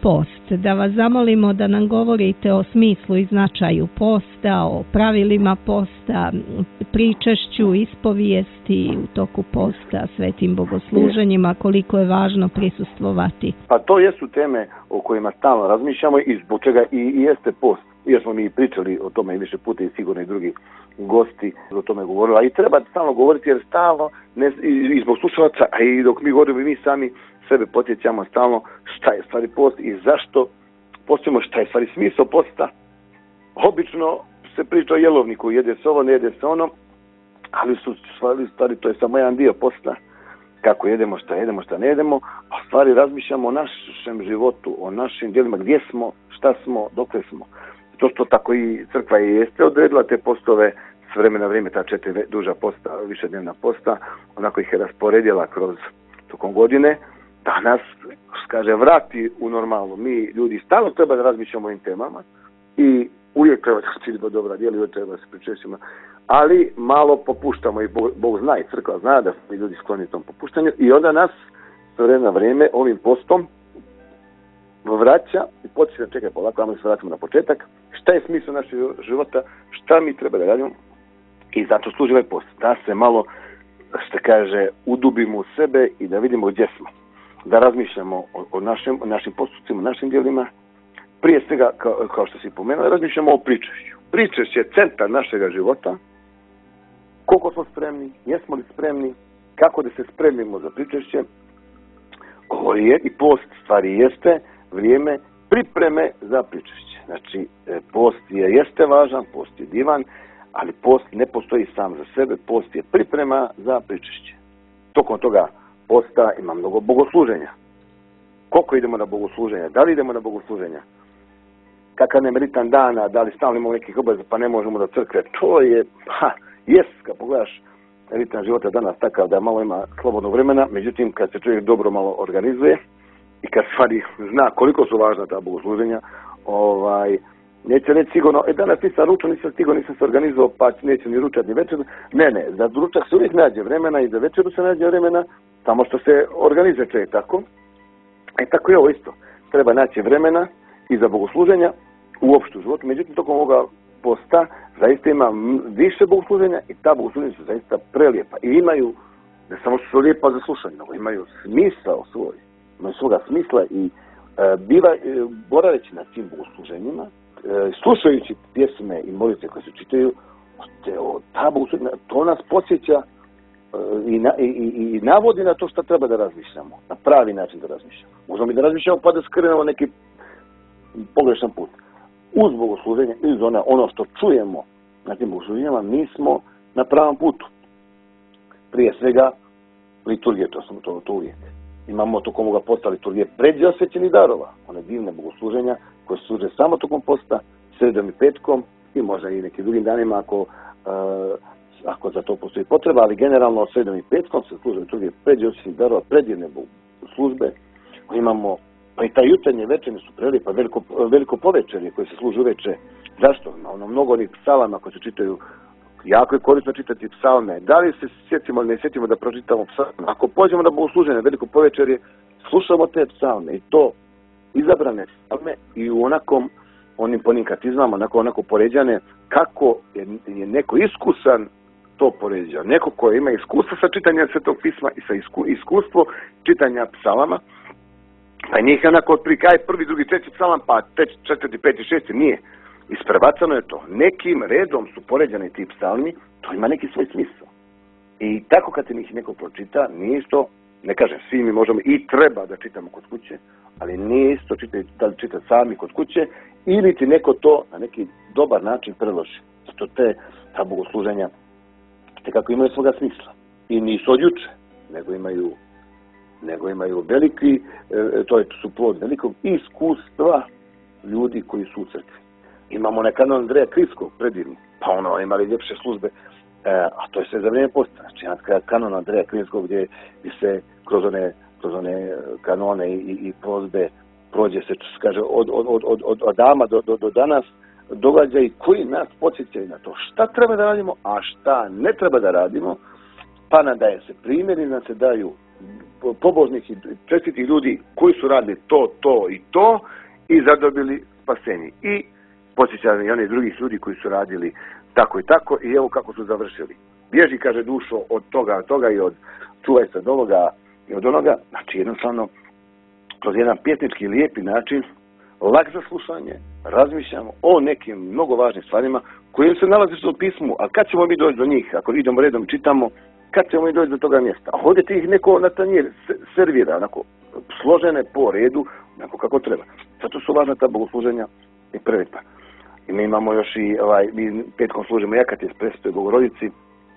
post, da vas zamolimo da nam govorite o smislu i značaju posta, o pravilima posta, pričešću, ispovijesti u toku posta, svetim bogosluženjima, koliko je važno prisustvovati.
Pa to jesu teme o kojima stalno razmišljamo i zbog čega i, i jeste post. Jer smo mi pričali o tome i više puta i sigurno i drugi gosti o tome govorili. A i treba stalno govoriti jer stalno, ne, i, i zbog slušalaca, a i dok mi govorimo i mi sami sebe podsjećamo stalno šta je stvari post i zašto postimo, šta je stvari smisao posta. Obično se priča o jelovniku, jede se ovo, ne jede se ono, ali su stvari, stvari to je samo jedan dio posta. Kako jedemo, šta jedemo, šta ne jedemo, a stvari razmišljamo o našem životu, o našim djelima, gdje smo, šta smo, dokle smo. To što tako i crkva i jeste odredila te postove s vremena vrijeme, ta četiri duža posta, višednevna posta, onako ih je rasporedila kroz tokom godine, da nas, kaže, vrati u normalno. Mi, ljudi, stalno treba da razmišljamo o ovim temama i uvijek treba da činimo dobra djela i uvijek treba da se pričešćimo, ali malo popuštamo i Bog, Bog zna i crkva zna da su ljudi skloni tom popuštanju i onda nas s vremena vrijeme ovim postom vraća i počne da čekaj polako, ajmo se vratimo na početak, šta je smisao našeg života, šta mi treba da radimo i zato služi ovaj post, da se malo, što kaže, udubimo u sebe i da vidimo gdje smo, da razmišljamo o, o, našem, o našim postupcima, o našim djelima, prije svega, kao, kao što si pomenula, razmišljamo o pričešću. Pričešće je centar našega života, koliko smo spremni, jesmo li spremni, kako da se spremimo za pričešće, ovo je i post stvari jeste vrijeme pripreme za pričešće. Znači, post je, jeste važan, post je divan, ali post ne postoji sam za sebe, post je priprema za pričešće. Tokom toga posta ima mnogo bogosluženja. Koliko idemo na bogosluženja? Da li idemo na bogosluženja? Kakav nam je ritam dana, da li stalno imamo nekih obaveza pa ne možemo do crkve? To je, ha, jes, kad pogledaš ritam života danas takav da malo ima slobodnog vremena, međutim kad se čovjek dobro malo organizuje i kad stvari zna koliko su važna ta bogosluženja, ovaj, neće reći sigurno, e danas nisam ručao, nisam stigao, nisam se organizovao, pa neće ni ručat ni večer. Ne, ne, za ručak se uvijek nađe vremena i za večeru se nađe vremena, samo što se organizuje čovjek tako. E tako je ovo isto. Treba naći vremena i za bogosluženja uopšte u životu. Međutim, tokom ovoga posta zaista ima više bogosluženja i ta bogosluženja su zaista prelijepa. I imaju, ne samo što su lijepa za slušanje, nego imaju smisao svoj. Imaju svoga smisla i e, biva, e, boraveći na tim bogosluženjima, e, slušajući pjesme i molitve koje se čitaju, te, o, ta bogosluženja, to nas podsjeća I, na, i, i navodi na to što treba da razmišljamo, na pravi način da razmišljamo. Možemo i da razmišljamo pa da skrenemo neki pogrešan put. Uz bogosluženje, uz ono, ono što čujemo na tim bogosluženjama, mi smo na pravom putu. Prije svega, liturgije, to smo to, to uvijek. Imamo tokom ovoga posta liturgije pređeosvećenih darova, one divne bogosluženja koje služe samo tokom posta, sredom i petkom i možda i nekim drugim danima ako uh, ako za to postoji potreba, ali generalno sredom i petkom se služe liturgije pređeosvećenih darova, predivne službe. Imamo, pa i taj jutarnje večernje su prelijepa, veliko, veliko povečernje koje se služe uveče. Zašto? Ono, mnogo onih psalama koji se čitaju, jako je korisno čitati psalme. Da li se sjetimo ili ne sjetimo da pročitamo psalme? Ako pođemo na bogosluženje, veliko povečernje, slušamo te psalme i to izabrane psalme i u onakom, onim ponim katizmama, onako, onako poređane, kako je, je neko iskusan to poređa. Neko ko ima iskustvo sa čitanjem Svetog pisma i sa isku, iskustvo čitanja psalama, pa njih je onako otprikaj prvi, drugi, treći psalam, pa treći, četvrti, peti, šesti, nije. Isprevacano je to. Nekim redom su poređani ti psalmi, to ima neki svoj smisao. I tako kad ih neko pročita, nije isto, ne kažem, svi mi možemo i treba da čitamo kod kuće, ali nije isto čitati, da li čitati sami kod kuće, ili ti neko to na neki dobar način preloži. Zato te, ta bogosluženja, te kako imaju svoga smisla. I nisu od juče, nego imaju, nego imaju veliki, e, to je su plod velikog iskustva ljudi koji su u crkvi. Imamo na kanon Andreja Krijskog predivni, pa ono imali ljepše službe, e, a to je sve za vrijeme posta. Znači, kanon Andreja Krijskog gdje, gdje se kroz one, kroz one kanone i, i prozbe prođe se, kaže, od, od, od, od, od Adama do, do, do danas, događaj koji nas podsjećaju na to šta treba da radimo, a šta ne treba da radimo, pa nam daje se primjeri, nam se daju pobožnih i čestitih ljudi koji su radili to, to i to i zadobili spasenje. I posjećali i one drugih ljudi koji su radili tako i tako i evo kako su završili. Bježi, kaže, dušo od toga, od toga i od čuvaj se od ovoga i od onoga. Znači jednostavno kroz jedan pjesnički lijepi način, lak za slušanje, razmišljamo o nekim mnogo važnim stvarima koje se nalaze u pismu, a kad ćemo mi doći do njih, ako idemo redom čitamo, kad ćemo mi doći do toga mjesta? A ovdje ti ih neko na tanjir servira, onako složene po redu, onako kako treba. Zato su važna ta bogosluženja i prevedba. I mi imamo još i, ovaj, mi petkom služimo Jakatis Presvetoj Bogorodici.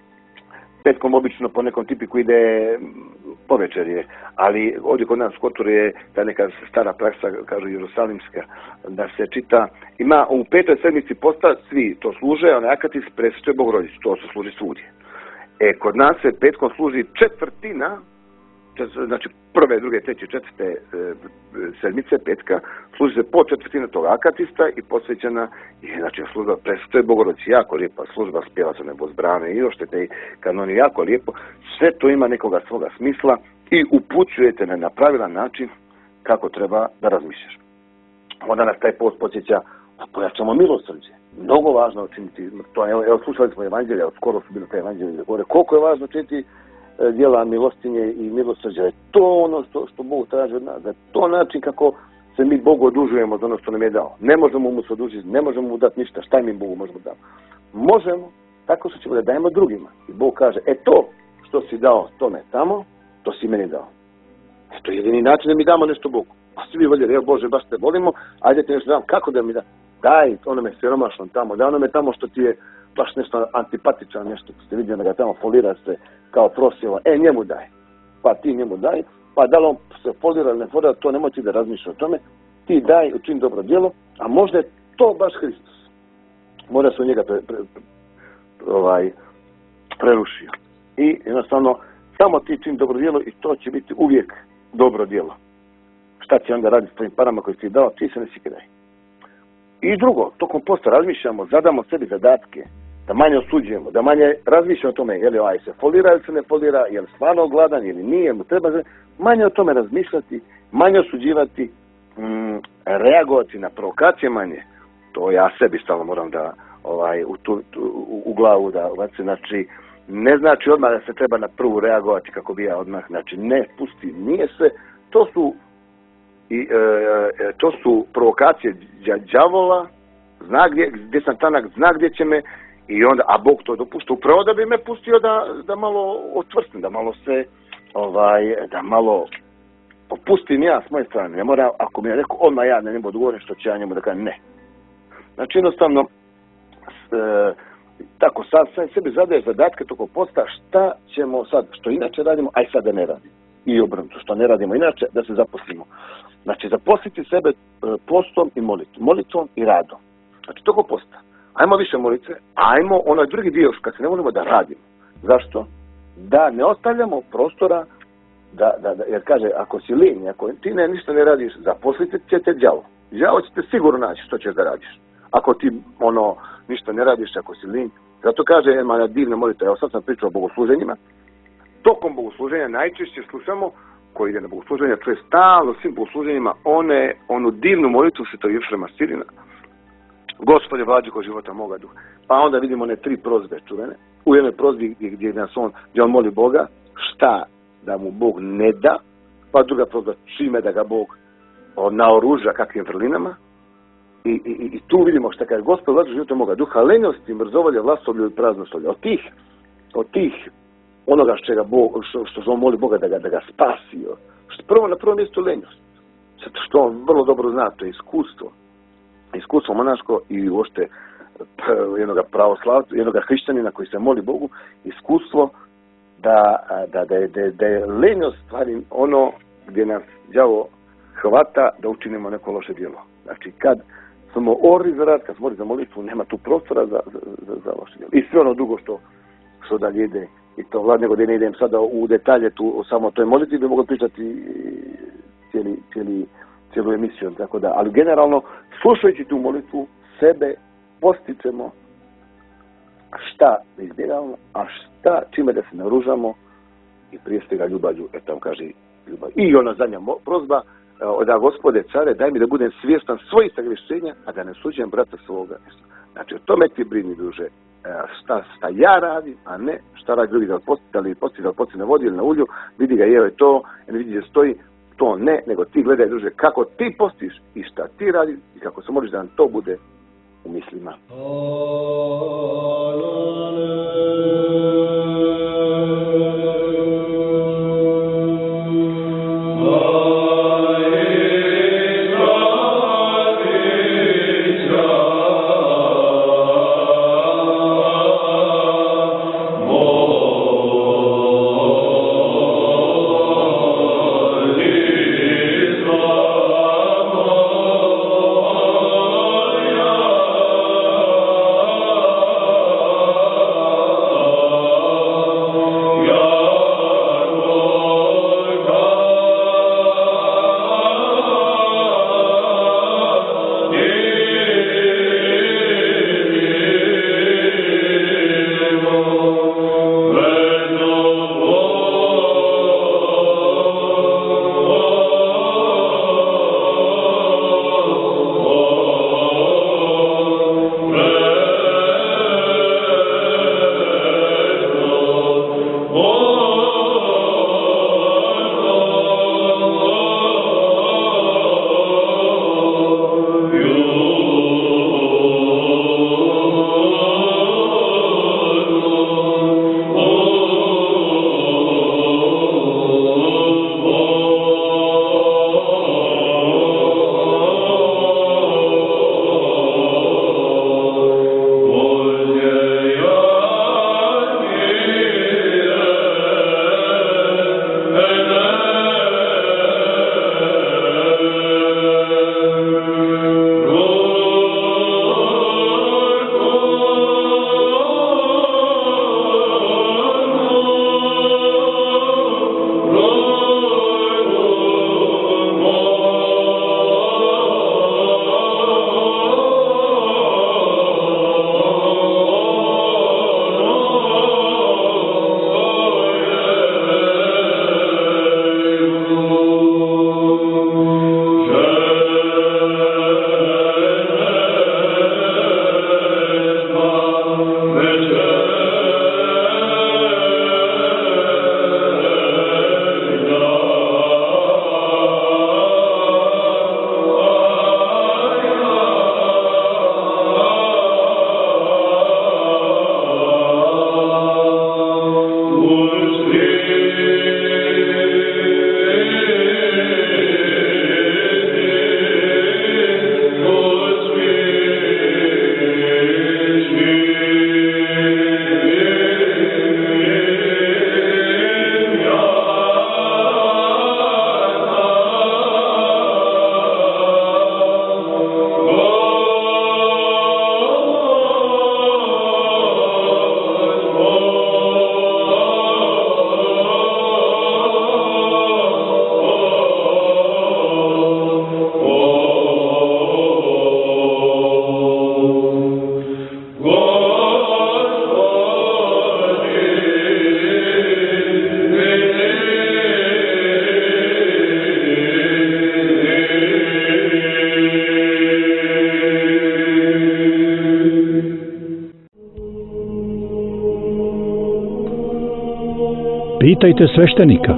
Petkom obično po nekom tipiku ide po večerje, ali ovdje kod nas u Kotoru je ta neka stara praksa, kažu jerusalimska, da se čita, ima u petoj sedmici posta, svi to služe, onaj Jakatis Presvetoj Bogorodici, to se služi svugdje. E, kod nas se petkom služi četvrtina, znači prve, druge, treće, četvrte e, sedmice, petka, služi se po četvrtina toga akatista i posvećena je, znači, služba Presvetoj Bogorodici, jako lijepa služba, spjeva se nebo zbrane i još te kanoni, jako lijepo, sve to ima nekoga svoga smisla i upućujete na, na pravilan način kako treba da razmišljaš. Onda nas taj post podsjeća da pojačamo milosrđe. Mnogo važno učiniti to. Evo, evo slušali smo evanđelja, skoro su bili te evanđelje da govore koliko je važno učiniti djela milostinje i milosrđa. Je to ono što, što Bog traži od nas. Da je to način kako se mi Bogu odužujemo za ono što nam je dao. Ne možemo mu se odužiti, ne možemo mu dati ništa. Šta mi Bogu možemo dati? Možemo, tako što ćemo da dajemo drugima. I Bog kaže, e to što si dao tome tamo, to si meni dao. E to je jedini način da mi damo nešto Bogu. A svi bi voljeli, evo Bože, baš te volimo, ajde ti nešto dam, kako da mi da? Daj onome siromašnom tamo, daj onome tamo što ti je baš nešto antipatičan, nešto ste vidjeli da ga tamo folira se kao prosjeva, e njemu daj, pa ti njemu daj, pa da li on se folira ili ne folira, to nemoj ti da razmišlja o tome, ti daj, učini dobro djelo, a možda je to baš Hristos. Možda se u njega pre, pre, pre, ovaj, prerušio. I jednostavno, samo ti čini dobro djelo i to će biti uvijek dobro djelo. Šta će onda raditi s tvojim parama koji ti dao, ti se ne sikidaj. I drugo, tokom posta razmišljamo, zadamo sebi zadatke, da manje osuđujemo, da manje razmišljamo o tome je li ovaj se folira ili se ne folira, je li stvarno gladan ili nije, mu treba manje o tome razmišljati, manje osuđivati, mm, reagovati na provokacije manje. To ja sebi stalno moram da ovaj, u, tu, tu, u, u glavu da uvacim, znači ne znači odmah da se treba na prvu reagovati kako bi ja odmah, znači ne, pusti, nije se, to su I e, to su provokacije đavola, zna gdje, gdje sam tanak, zna gdje će me, i onda, a Bog to dopušta upravo da bi me pustio da, da malo otvrstim, da malo se, ovaj, da malo opustim ja s moje strane. Ne mora, ako mi je rekao, odmah ja ne ne budu govorim što će ja njemu da kažem ne. Znači jednostavno, e, tako sad, sad sebi zadaješ zadatke toko posta, šta ćemo sad, što inače radimo, aj sad da ne radimo. I obrnuto, što ne radimo inače, da se zaposlimo. Znači, zaposliti sebe postom i molitvom. Molitvom i radom. Znači, toko posta. Ajmo više molitve, ajmo onaj drugi dio, kad se ne molimo, da radimo. Zašto? Da ne ostavljamo prostora, da, da, da, jer kaže, ako si linj, ako ti ne, ništa ne radiš, zaposlite ćete đavo. Đavo ćete sigurno naći što ćeš da radiš. Ako ti, ono, ništa ne radiš, ako si linj. Zato kaže, jedna divna molitva, evo sad sam pričao o bogosluženjima. Tokom bogosluženja najčešće slušamo, koji ide na bogosluženja, čuje stalno svim bogosluženjima, one, onu divnu molitvu Svetog Jefrema Sirina, Gospode vladiko života moga duha. Pa onda vidimo one tri prozbe čuvene. U jednoj prozbi gdje, gdje, nas on, gdje on moli Boga, šta da mu Bog ne da, pa druga prozba čime da ga Bog naoruža kakvim vrlinama. I, i, i tu vidimo šta kaže, Gospode vladiko života moga duha, lenjosti, mrzovolje, vlastoblju i praznošlju. Od tih, od tih onoga što, Bog, što, što on moli Boga da ga, da ga spasi. Što prvo na prvom mjestu lenjost. Zato što on vrlo dobro zna, to je iskustvo. Iskustvo monaško i uopšte jednog pravoslavca, jednog hrišćanina koji se moli Bogu, iskustvo da, da, da, je, da, da je lenjost stvari ono gdje nas đavo hvata da učinimo neko loše djelo. Znači kad smo orli za rad, kad smo orli za molitvu, nema tu prostora za, za, za, za loše djelo. I sve ono drugo što, što dalje ide. I to vlad nego da ne idem sada u detalje tu samo o toj molitvi, bi mogli pričati cijeli, cijeli, cijelu emisiju. Tako da, ali generalno, slušajući tu molitvu, sebe postičemo šta izbjegavamo, a šta čime da se naružamo i prije svega ljubavlju, e tamo kaže ljubav. I ona zadnja prozba, da Gospode care, daj mi da budem svjestan svojih sagrešenja, a da ne suđem brata svoga. Znači, o tome ti brini, druže. Šta, šta ja radim, a ne šta radi drugi, da li posti, da li posti, da li posti na vodi ili na ulju, vidi ga, evo je to, ne vidi da stoji, to ne, nego ti gledaj, druže, kako ti postiš i šta ti radi i kako se moliš da nam to bude u mislima.
Pitajte sveštenika.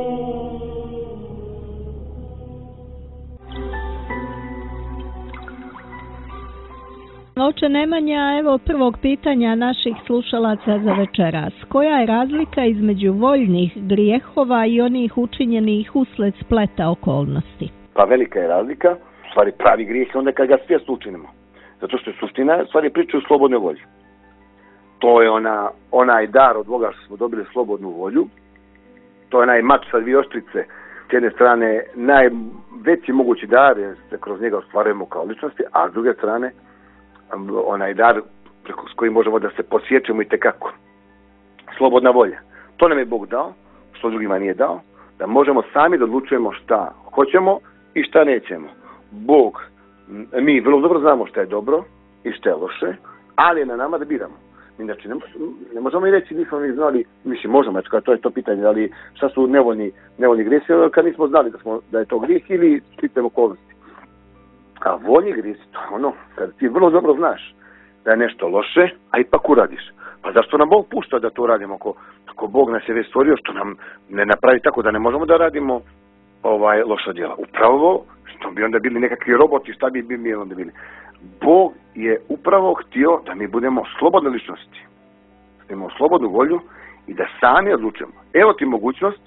Oče Nemanja, evo prvog pitanja naših slušalaca za večeras. Koja je razlika između voljnih grijehova i onih učinjenih usled spleta okolnosti?
Pa velika je razlika. U stvari pravi grijeh je onda kad ga svjesno učinimo. Zato što je suština, u stvari priča o slobodnoj volji. To je ona, onaj dar od Boga što smo dobili slobodnu volju. To je onaj mač sa dvije oštrice. S jedne strane najveći mogući dar jer se kroz njega ostvarujemo kao ličnosti, a s druge strane onaj dar preko s kojim možemo da se posjećemo i tekako. Slobodna volja. To nam je Bog dao, što drugima nije dao, da možemo sami da odlučujemo šta hoćemo i šta nećemo. Bog, mi vrlo dobro znamo šta je dobro i šta je loše, ali je na nama da biramo. Inače, ne, ne možemo i reći nismo mi znali, mislim možemo, znači, to je to pitanje, ali šta su nevoljni, nevoljni grijesi, kad nismo znali da, smo, da je to grijeh ili sticajem okolnosti. A voljni grijesi, to je ono, kad ti vrlo dobro znaš da je nešto loše, a ipak uradiš. Pa zašto nam Bog pušta da to radimo, ako, ako Bog nas je već stvorio, što nam ne napravi tako da ne možemo da radimo ovaj loša djela. Upravo, što bi onda bili nekakvi roboti, šta bi bi mi onda bili. Bog je upravo htio da mi budemo slobodne ličnosti. Da imamo slobodnu volju i da sami odlučujemo. Evo ti mogućnost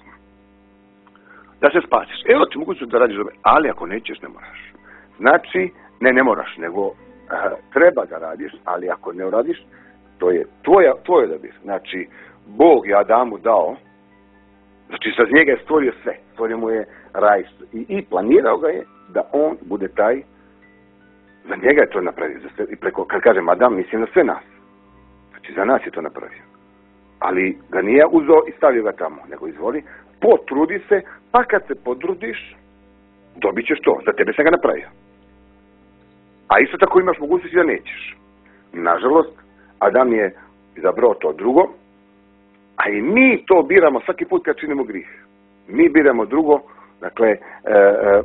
da se spasiš. Evo ti mogućnost da radiš dobro. Ali ako nećeš, ne moraš. Znači, ne, ne moraš, nego uh, treba da radiš, ali ako ne radiš, to je tvoja, tvoj odabir. Znači, Bog je Adamu dao, znači sa njega je stvorio sve. Stvorio mu je raj i, i planirao ga je da on bude taj. Za njega je to napravio. Za sve, i preko, kad kažem Adam, mislim na sve nas. Znači, za nas je to napravio. Ali ga nije uzeo i stavio ga tamo, nego izvoli, potrudi se, pa kad se potrudiš, dobit ćeš to. Za tebe sam ga napravio. A isto tako imaš mogućnosti da nećeš. Nažalost, Adam je izabrao to drugo, a i mi to biramo svaki put kad činimo grih. Mi biramo drugo, dakle, e, e,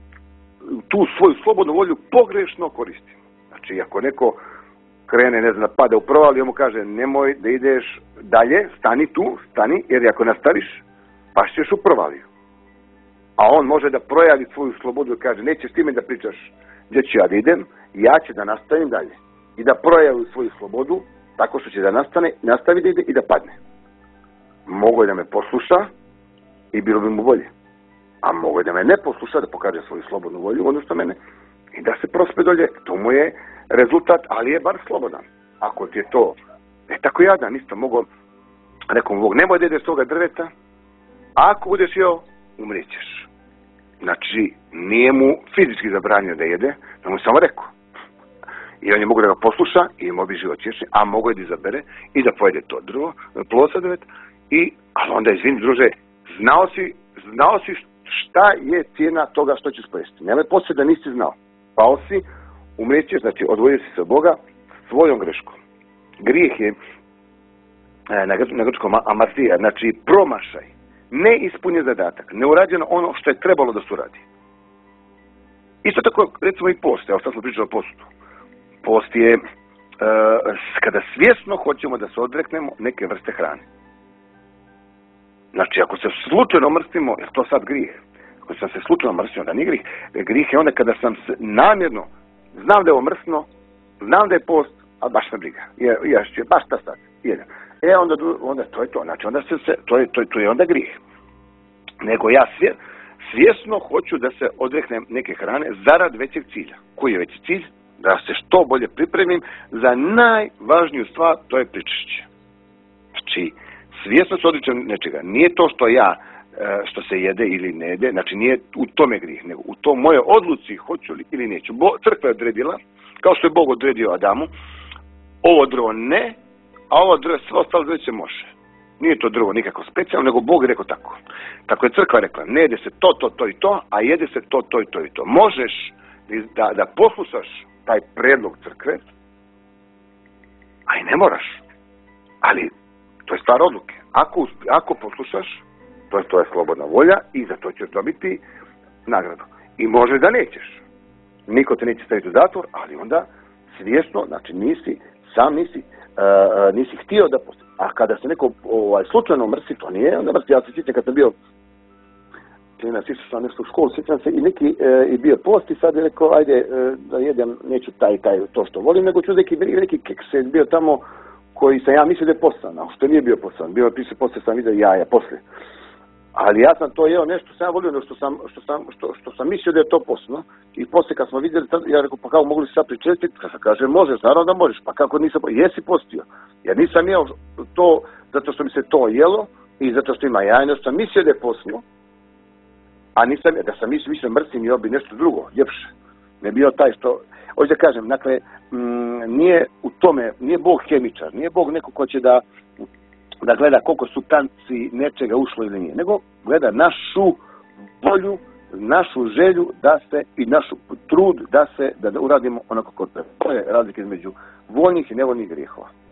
tu svoju slobodnu volju pogrešno koristimo. Znači, ako neko krene, ne znam, pada u provaliju, on mu kaže, nemoj da ideš dalje, stani tu, stani, jer ako nastaviš, paš ćeš u provaliju. A on može da projavi svoju slobodu i kaže, nećeš ti me da pričaš gdje ću ja da idem, ja ću da nastavim dalje. I da projavi svoju slobodu, tako što će da nastane, nastavi da ide i da padne. Mogu je da me posluša i bilo bi mu bolje. A mogu je da me ne posluša, da pokaže svoju slobodnu volju, odnosno mene, i da se prospe dolje. To mu je rezultat, ali je bar slobodan. Ako ti je to, e tako jadan, isto mogu, rekom Bog, nemoj da ideš toga drveta, a ako budeš jeo, umrijećeš. Znači, nije mu fizički zabranio da jede, da mu samo rekao. I on je mogu da ga posluša i imao bi život vječni, a mogu je da izabere i da pojede to drvo, plosa drveta, i, ali onda, izvini druže, znao si, znao si šta je cijena toga što ćeš pojesti. Nemoj poslije da nisi znao. Pao si, umrijećeš, znači odvojio si se od Boga svojom greškom. Grijeh je na, na grčkom amasija, znači promašaj, neispunjen zadatak, neurađeno ono što je trebalo da se uradi. Isto tako, recimo i post, evo sad smo pričali o postu. Post je uh, kada svjesno hoćemo da se odreknemo neke vrste hrane. Znači, ako se slučajno mrstimo, je to sad grijeh? Ako sam se slučajno mrstio, da nije grijeh. Grijeh je onda kada sam se namjerno, znam da je ovo mrsno, znam da je post, ali baš me briga. Je, je, je, baš ta sad, jedan. E, onda, onda to je to. Znači, onda se, se to, je, to, to je onda grijeh. Nego ja svje, svjesno hoću da se odreknem neke hrane zarad većeg cilja. Koji je veći cilj? Da se što bolje pripremim za najvažniju stvar, to je pričešće. Znači, svjesno se odričem nečega. Nije to što ja, što se jede ili ne jede, znači nije u tome grijeh, nego u to moje odluci hoću li ili neću. Bo, crkva je odredila, kao što je Bog odredio Adamu, ovo drvo ne, a ovo drvo, sve ostalo drvo se može. Nije to drvo nikako specijalno, nego Bog je rekao tako. Tako je crkva rekla, ne jede se to, to, to i to, a jede se to, to i to i to. Možeš da, da poslušaš taj predlog crkve, a i ne moraš. Ali to je stvar odluke. Ako, ako poslušaš, to je, to je slobodna volja i za to ćeš dobiti nagradu. I može da nećeš. Niko te neće staviti u zatvor, ali onda svjesno, znači nisi, sam nisi, uh, nisi htio da postoji. A kada se neko ovaj, slučajno mrsi, to nije, onda mrsi. Ja se sjećam kad sam bio klinac, išao sam nešto u školu, sjećam se i neki e, i bio post i sad je rekao, ajde e, da jedem, neću taj, taj, to što volim, nego ću neki, neki keks je bio tamo koji sam ja mislio da je poslan, a što nije bio poslan, bio je piše poslije sam vidio jaja, poslije. Ali ja sam to jeo nešto, sam ja volio nešto što sam, što sam, što, što sam mislio da je to poslan. I poslije kad smo vidjeli, ja rekao, pa kako mogu li se sad pričestiti? Kad sam kaže, možeš, naravno da možeš, pa kako nisam, jesi postio. Ja nisam jeo to zato što mi se to jelo i zato što ima jajno, što sam mislio da je poslan. A nisam, da sam mislio, mislio mrsim i obi nešto drugo, ljepše. Ne bio taj što, hoću da kažem, dakle, m, nije u tome, nije Bog hemičar, nije Bog neko ko će da, da gleda koliko supstanci nečega ušlo ili nije, nego gleda našu volju, našu želju da se, i našu trud da se, da, da uradimo onako kako treba. To je razlika između voljnih i nevoljnih grijehova.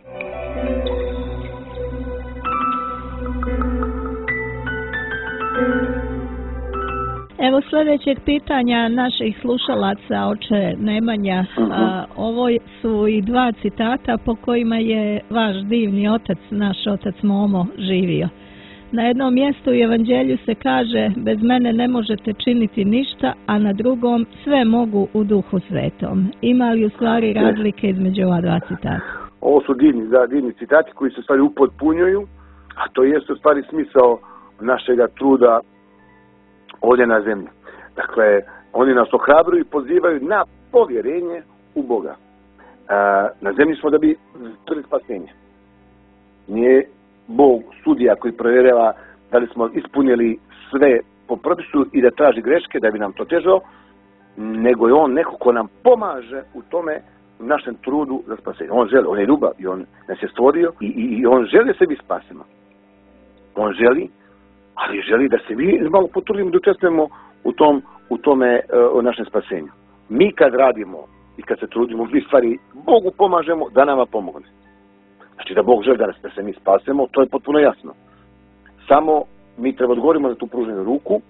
Evo sljedećeg pitanja naših slušalaca, oče Nemanja.
Uh-huh.
A, ovo su i dva citata po kojima je vaš divni otac, naš otac Momo, živio. Na jednom mjestu u Evanđelju se kaže: bez mene ne možete činiti ništa, a na drugom: sve mogu u Duhu Svetom. Ima li u stvari razlike između ova dva citata?
Ovo su divni, da, divni citati koji se u stvari upotpunjuju, a to jeste u stvari smisao našega truda ovdje na zemlji. Dakle, oni nas ohrabruju i pozivaju na povjerenje u Boga. E, na zemlji smo da bi stvorili spasenje. Nije Bog sudija koji provjerava da li smo ispunili sve po propisu i da traži greške da bi nam to težao, nego je on neko ko nam pomaže u tome, u našem trudu za spasenje. On želi, on je ljubav i on nas je stvorio i, i, i on želi sebi spasimo. On želi, ali želi da se mi malo potrudimo da učestvujemo u tom, u tome, u našem spasenju. Mi kad radimo i kad se trudimo, mi stvari Bogu pomažemo da nama pomogne. Znači da Bog želi da nas da se mi spasemo, to je potpuno jasno. Samo mi treba odgovorimo na tu pruženu ruku.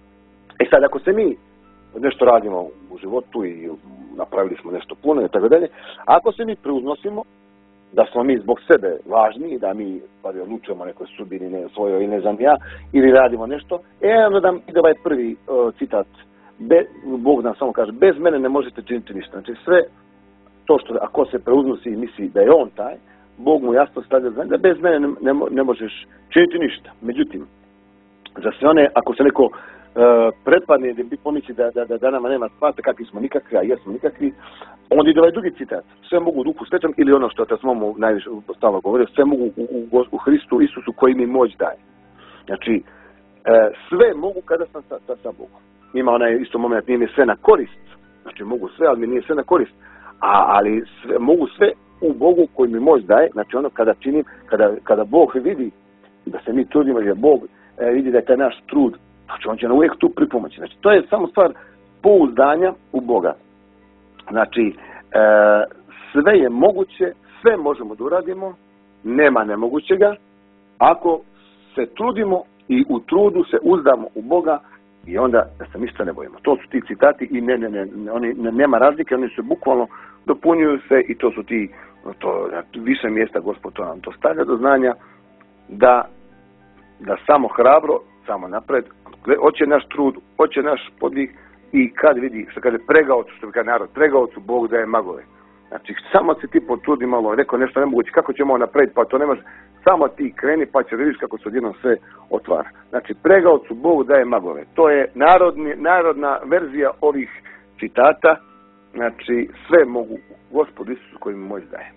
E sad, ako se mi nešto radimo u životu i napravili smo nešto puno i tako dalje, ako se mi preuznosimo da smo mi zbog sebe važni, da mi stvari odlučujemo nekoj sudbini ne svojoj i ne znam ja, ili radimo nešto, e onda da ide ovaj prvi uh, citat, Be, Bog nam samo kaže: bez mene ne možete činiti ništa. Znači sve to što, ako se preuznosi i misli da je on taj, Bog mu jasno stavlja znači da bez mene ne, ne, ne možeš činiti ništa. Međutim, za sve one, ako se neko uh, prepadne da bi pomisli da, da, da, da nama nema spasa, kakvi smo nikakvi, a jesmo nikakvi, onda ide ovaj drugi citat: sve mogu u Duhu Svetom, ili ono što otac Momo najviše stalno govorio: sve mogu u, u, u Hristu Isusu koji mi moć daje. Znači, e, sve mogu kada sam sa, sa, sa Bogom. Ima onaj isto moment, nije mi sve na korist. Znači, mogu sve, ali mi nije sve na korist. A, ali sve, mogu sve u Bogu koji mi moć daje. Znači, ono kada činim, kada, kada Bog vidi da se mi trudimo, jer Bog e, vidi da je taj naš trud, znači on će nam uvijek tu pripomoći. Znači, to je samo stvar pouzdanja u Boga. Znači, e, sve je moguće, sve možemo da uradimo, nema nemogućega, ako se trudimo i u trudu se uzdamo u Boga i onda da se ništa ne bojimo. To su ti citati i ne, ne, ne, oni, ne, nema razlike, oni se bukvalno dopunjuju se i to su ti, to, više mjesta Gospod to nam to stavlja do znanja da, da samo hrabro, samo napred, hoće naš trud, hoće naš podvig. I kad vidi, što kaže, pregaocu, što bi kaže narod, pregaocu Bog daje magove. Znači, samo se ti potrudi malo, rekao nešto nemoguće, kako ćemo napraviti, pa to ne može, samo ti kreni, pa će vidiš kako se odjednom sve otvara. Znači, pregaocu Bog daje magove. To je narodni, narodna verzija ovih citata, znači, sve mogu Gospod Isus koji mi moć daje.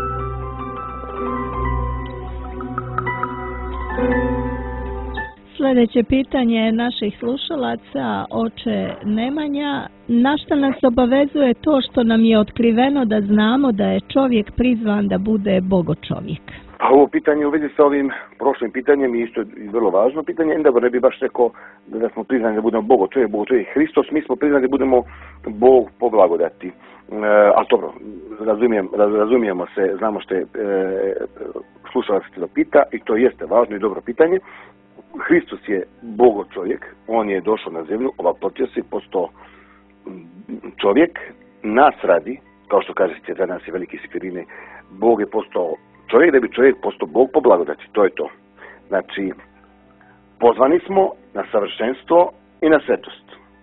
Sljedeće pitanje naših slušalaca, oče Nemanja: na šta nas obavezuje to što nam je otkriveno da znamo da je čovjek prizvan da bude bogočovjek?
A ovo pitanje u vezi sa ovim prošlim pitanjem je isto vrlo važno pitanje. Da ne bi baš rekao da smo prizvani da budemo bogočovjek, bogočovjek Hristos, mi smo prizvani da budemo Bog po blagodati. E, ali dobro, razumijem, raz, razumijemo se, znamo što je e, slušalac da pita i to jeste važno i dobro pitanje. Hristos je Bogo čovjek, on je došao na zemlju, ovaplotio se i postao čovjek, nas radi, kao što kažete da nas je veliki Sifirine, Bog je postao čovjek da bi čovjek postao Bog po blagodati, to je to. Znači, pozvani smo na savršenstvo i na svetost.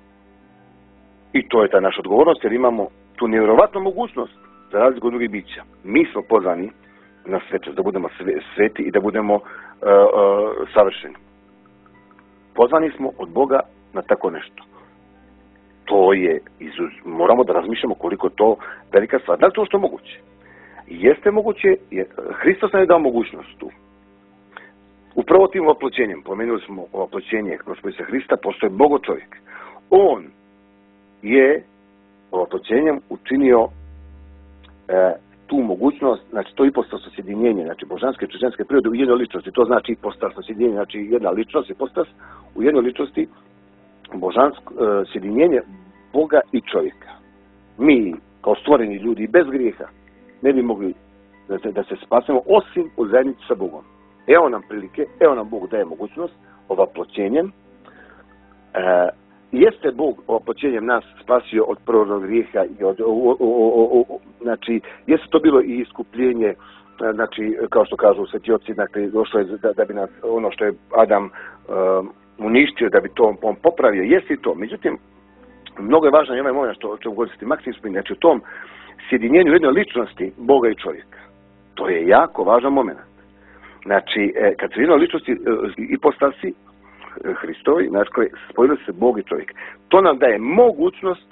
I to je ta naša odgovornost, jer imamo tu nevjerovatnu mogućnost za razliku od drugih bića. Mi smo pozvani na svetost, da budemo sveti i da budemo uh, uh, savršeni. Pozvani smo od Boga na tako nešto. To je, izuz, moramo da razmišljamo koliko to velika stvar. Da li to što je moguće? Jeste moguće, jer Hristos nam je dao mogućnost tu. Upravo tim ovoploćenjem, pomenuli smo ovoploćenje Gospodina Hrista, postoje Bogo čovjek. On je ovoploćenjem učinio e, tu mogućnost, znači to ipostasno sjedinjenje, znači božanske i čovječanske prirode u jednoj ličnosti, to znači ipostasno sjedinjenje, znači jedna ličnost, ipostas u jednoj ličnosti, božansko e, sjedinjenje Boga i čovjeka. Mi, kao stvoreni ljudi bez grijeha, ne bi mogli da se, da se spasemo osim u zajednici sa Bogom. Evo nam prilike, evo nam Bog daje mogućnost ovaploćenjem. E, jeste Bog ovaploćenjem nas spasio od prvoga grijeha i od, o, o, o, o, znači, jeste to bilo i iskupljenje, znači, kao što kažu svetioci, dakle, došlo je da, da bi nas, ono što je Adam um, uništio, da bi to on popravio, jeste i to. Međutim, mnogo je važno i ovaj moment što o čemu govoriti Maksim spomenu, znači u tom sjedinjenju jedne ličnosti Boga i čovjeka. To je jako važan moment. Znači, kad se jedno ličnosti ipostasi Hristovi, znači koje spojili se Bog i čovjek, to nam daje mogućnost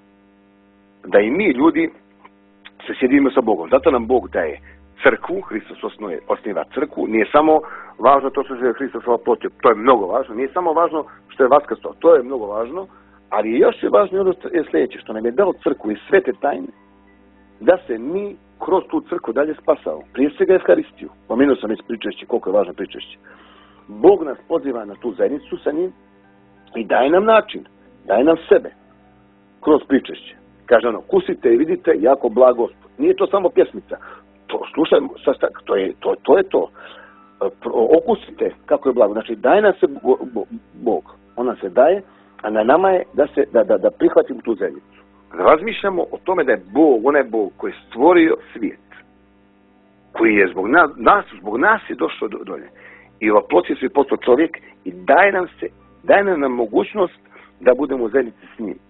da i mi ljudi se sjedinimo sa Bogom. Zato nam Bog daje crkvu, Hristos osnuje, osniva crkvu, nije samo važno to što je Hristos ovaploćio, to je mnogo važno, nije samo važno što je vaskrstao, to je mnogo važno, ali još je važno ono je sljedeće, što nam je dao crkvu i sve te tajne, da se mi kroz tu crkvu dalje spasao. Prije svega Evharistiju. Pomenuo sam iz pričešće, koliko je važno pričešće. Bog nas poziva na tu zajednicu sa njim i daje nam način, daje nam sebe kroz pričešće. Kaže ono, kusite i vidite, jako blag Gospod. Nije to samo pjesmica. To, slušaj, to je to. to, je to. Okusite kako je blago. Znači, daje nam se Bog. On nam se daje, a na nama je da, se, da, da, da prihvatimo tu zajednicu. Razmišljamo o tome da je Bog, onaj Bog koji je stvorio svijet, koji je zbog nas, nas zbog nas je došao do dolje. I ovaploćio se i postao čovjek i daje nam se, daje nam, nam mogućnost da budemo u zajednici s njim.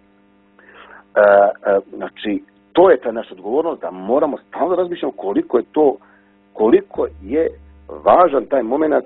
E, e, znači, to je ta naša odgovornost, da moramo stalno razmišljati koliko je to, koliko je važan taj moment,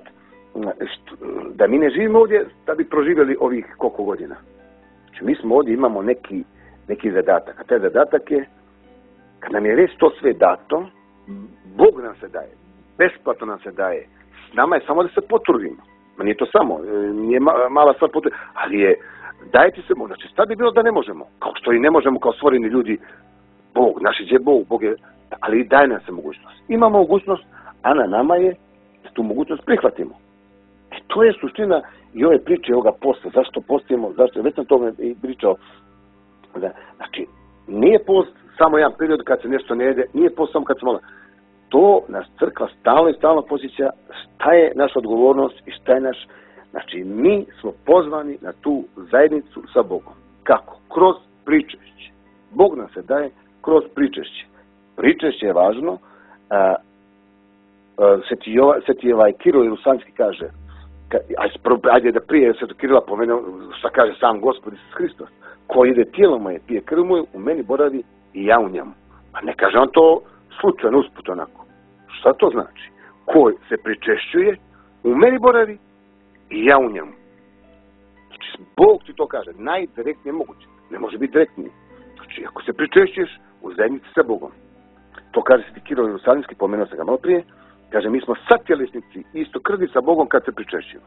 da mi ne živimo ovdje da bi proživjeli ovih koliko godina. Znači, mi smo ovdje, imamo neki, neki zadatak, a taj zadatak je, kad nam je već to sve dato, Bog nam se daje, besplatno nam se daje, s nama je samo da se potrudimo. Ma nije to samo, nije mala stvar potruditi, ali je, dajte se, znači, šta bi bilo da ne možemo? Kao što i ne možemo kao stvoreni ljudi, Bog, naš je Bog, Bog je, ali daje nam se mogućnost. Imamo mogućnost, a na nama je da tu mogućnost prihvatimo. E, to je suština i ove priče ovoga posta. Zašto postimo, zašto, već sam tome i pričao. Da, znači, nije post samo jedan period kad se nešto ne jede, nije post samo kad se mola. To nas crkva stalno i stalno posjeća šta je naša odgovornost i šta je naš. Znači, mi smo pozvani na tu zajednicu sa Bogom. Kako? Kroz pričešće. Bog nam se daje kroz pričešće. Pričešće je važno. A, a, Sveti ovaj Kiril Jerusalimski kaže, ka, ajde da prije Svetog Kirila pomenu šta kaže sam Gospod Isus Hristos. Ko ide tijelo moje, pije krv moju, u meni boravi i ja u njemu. Pa ne kaže on to slučajno usput onako. Šta to znači? Ko se pričešćuje, u meni boravi i ja u njemu. Znači, Bog ti to kaže, najdirektnije moguće. Ne može biti direktnije. Znači, ako se pričešćuješ u zajednici sa Bogom. To kaže Sveti Kiril Jerusalimski, pomenuo sam ga malo prije, kaže, mi smo satjelesnici isto krvi sa Bogom kad se pričešćujemo.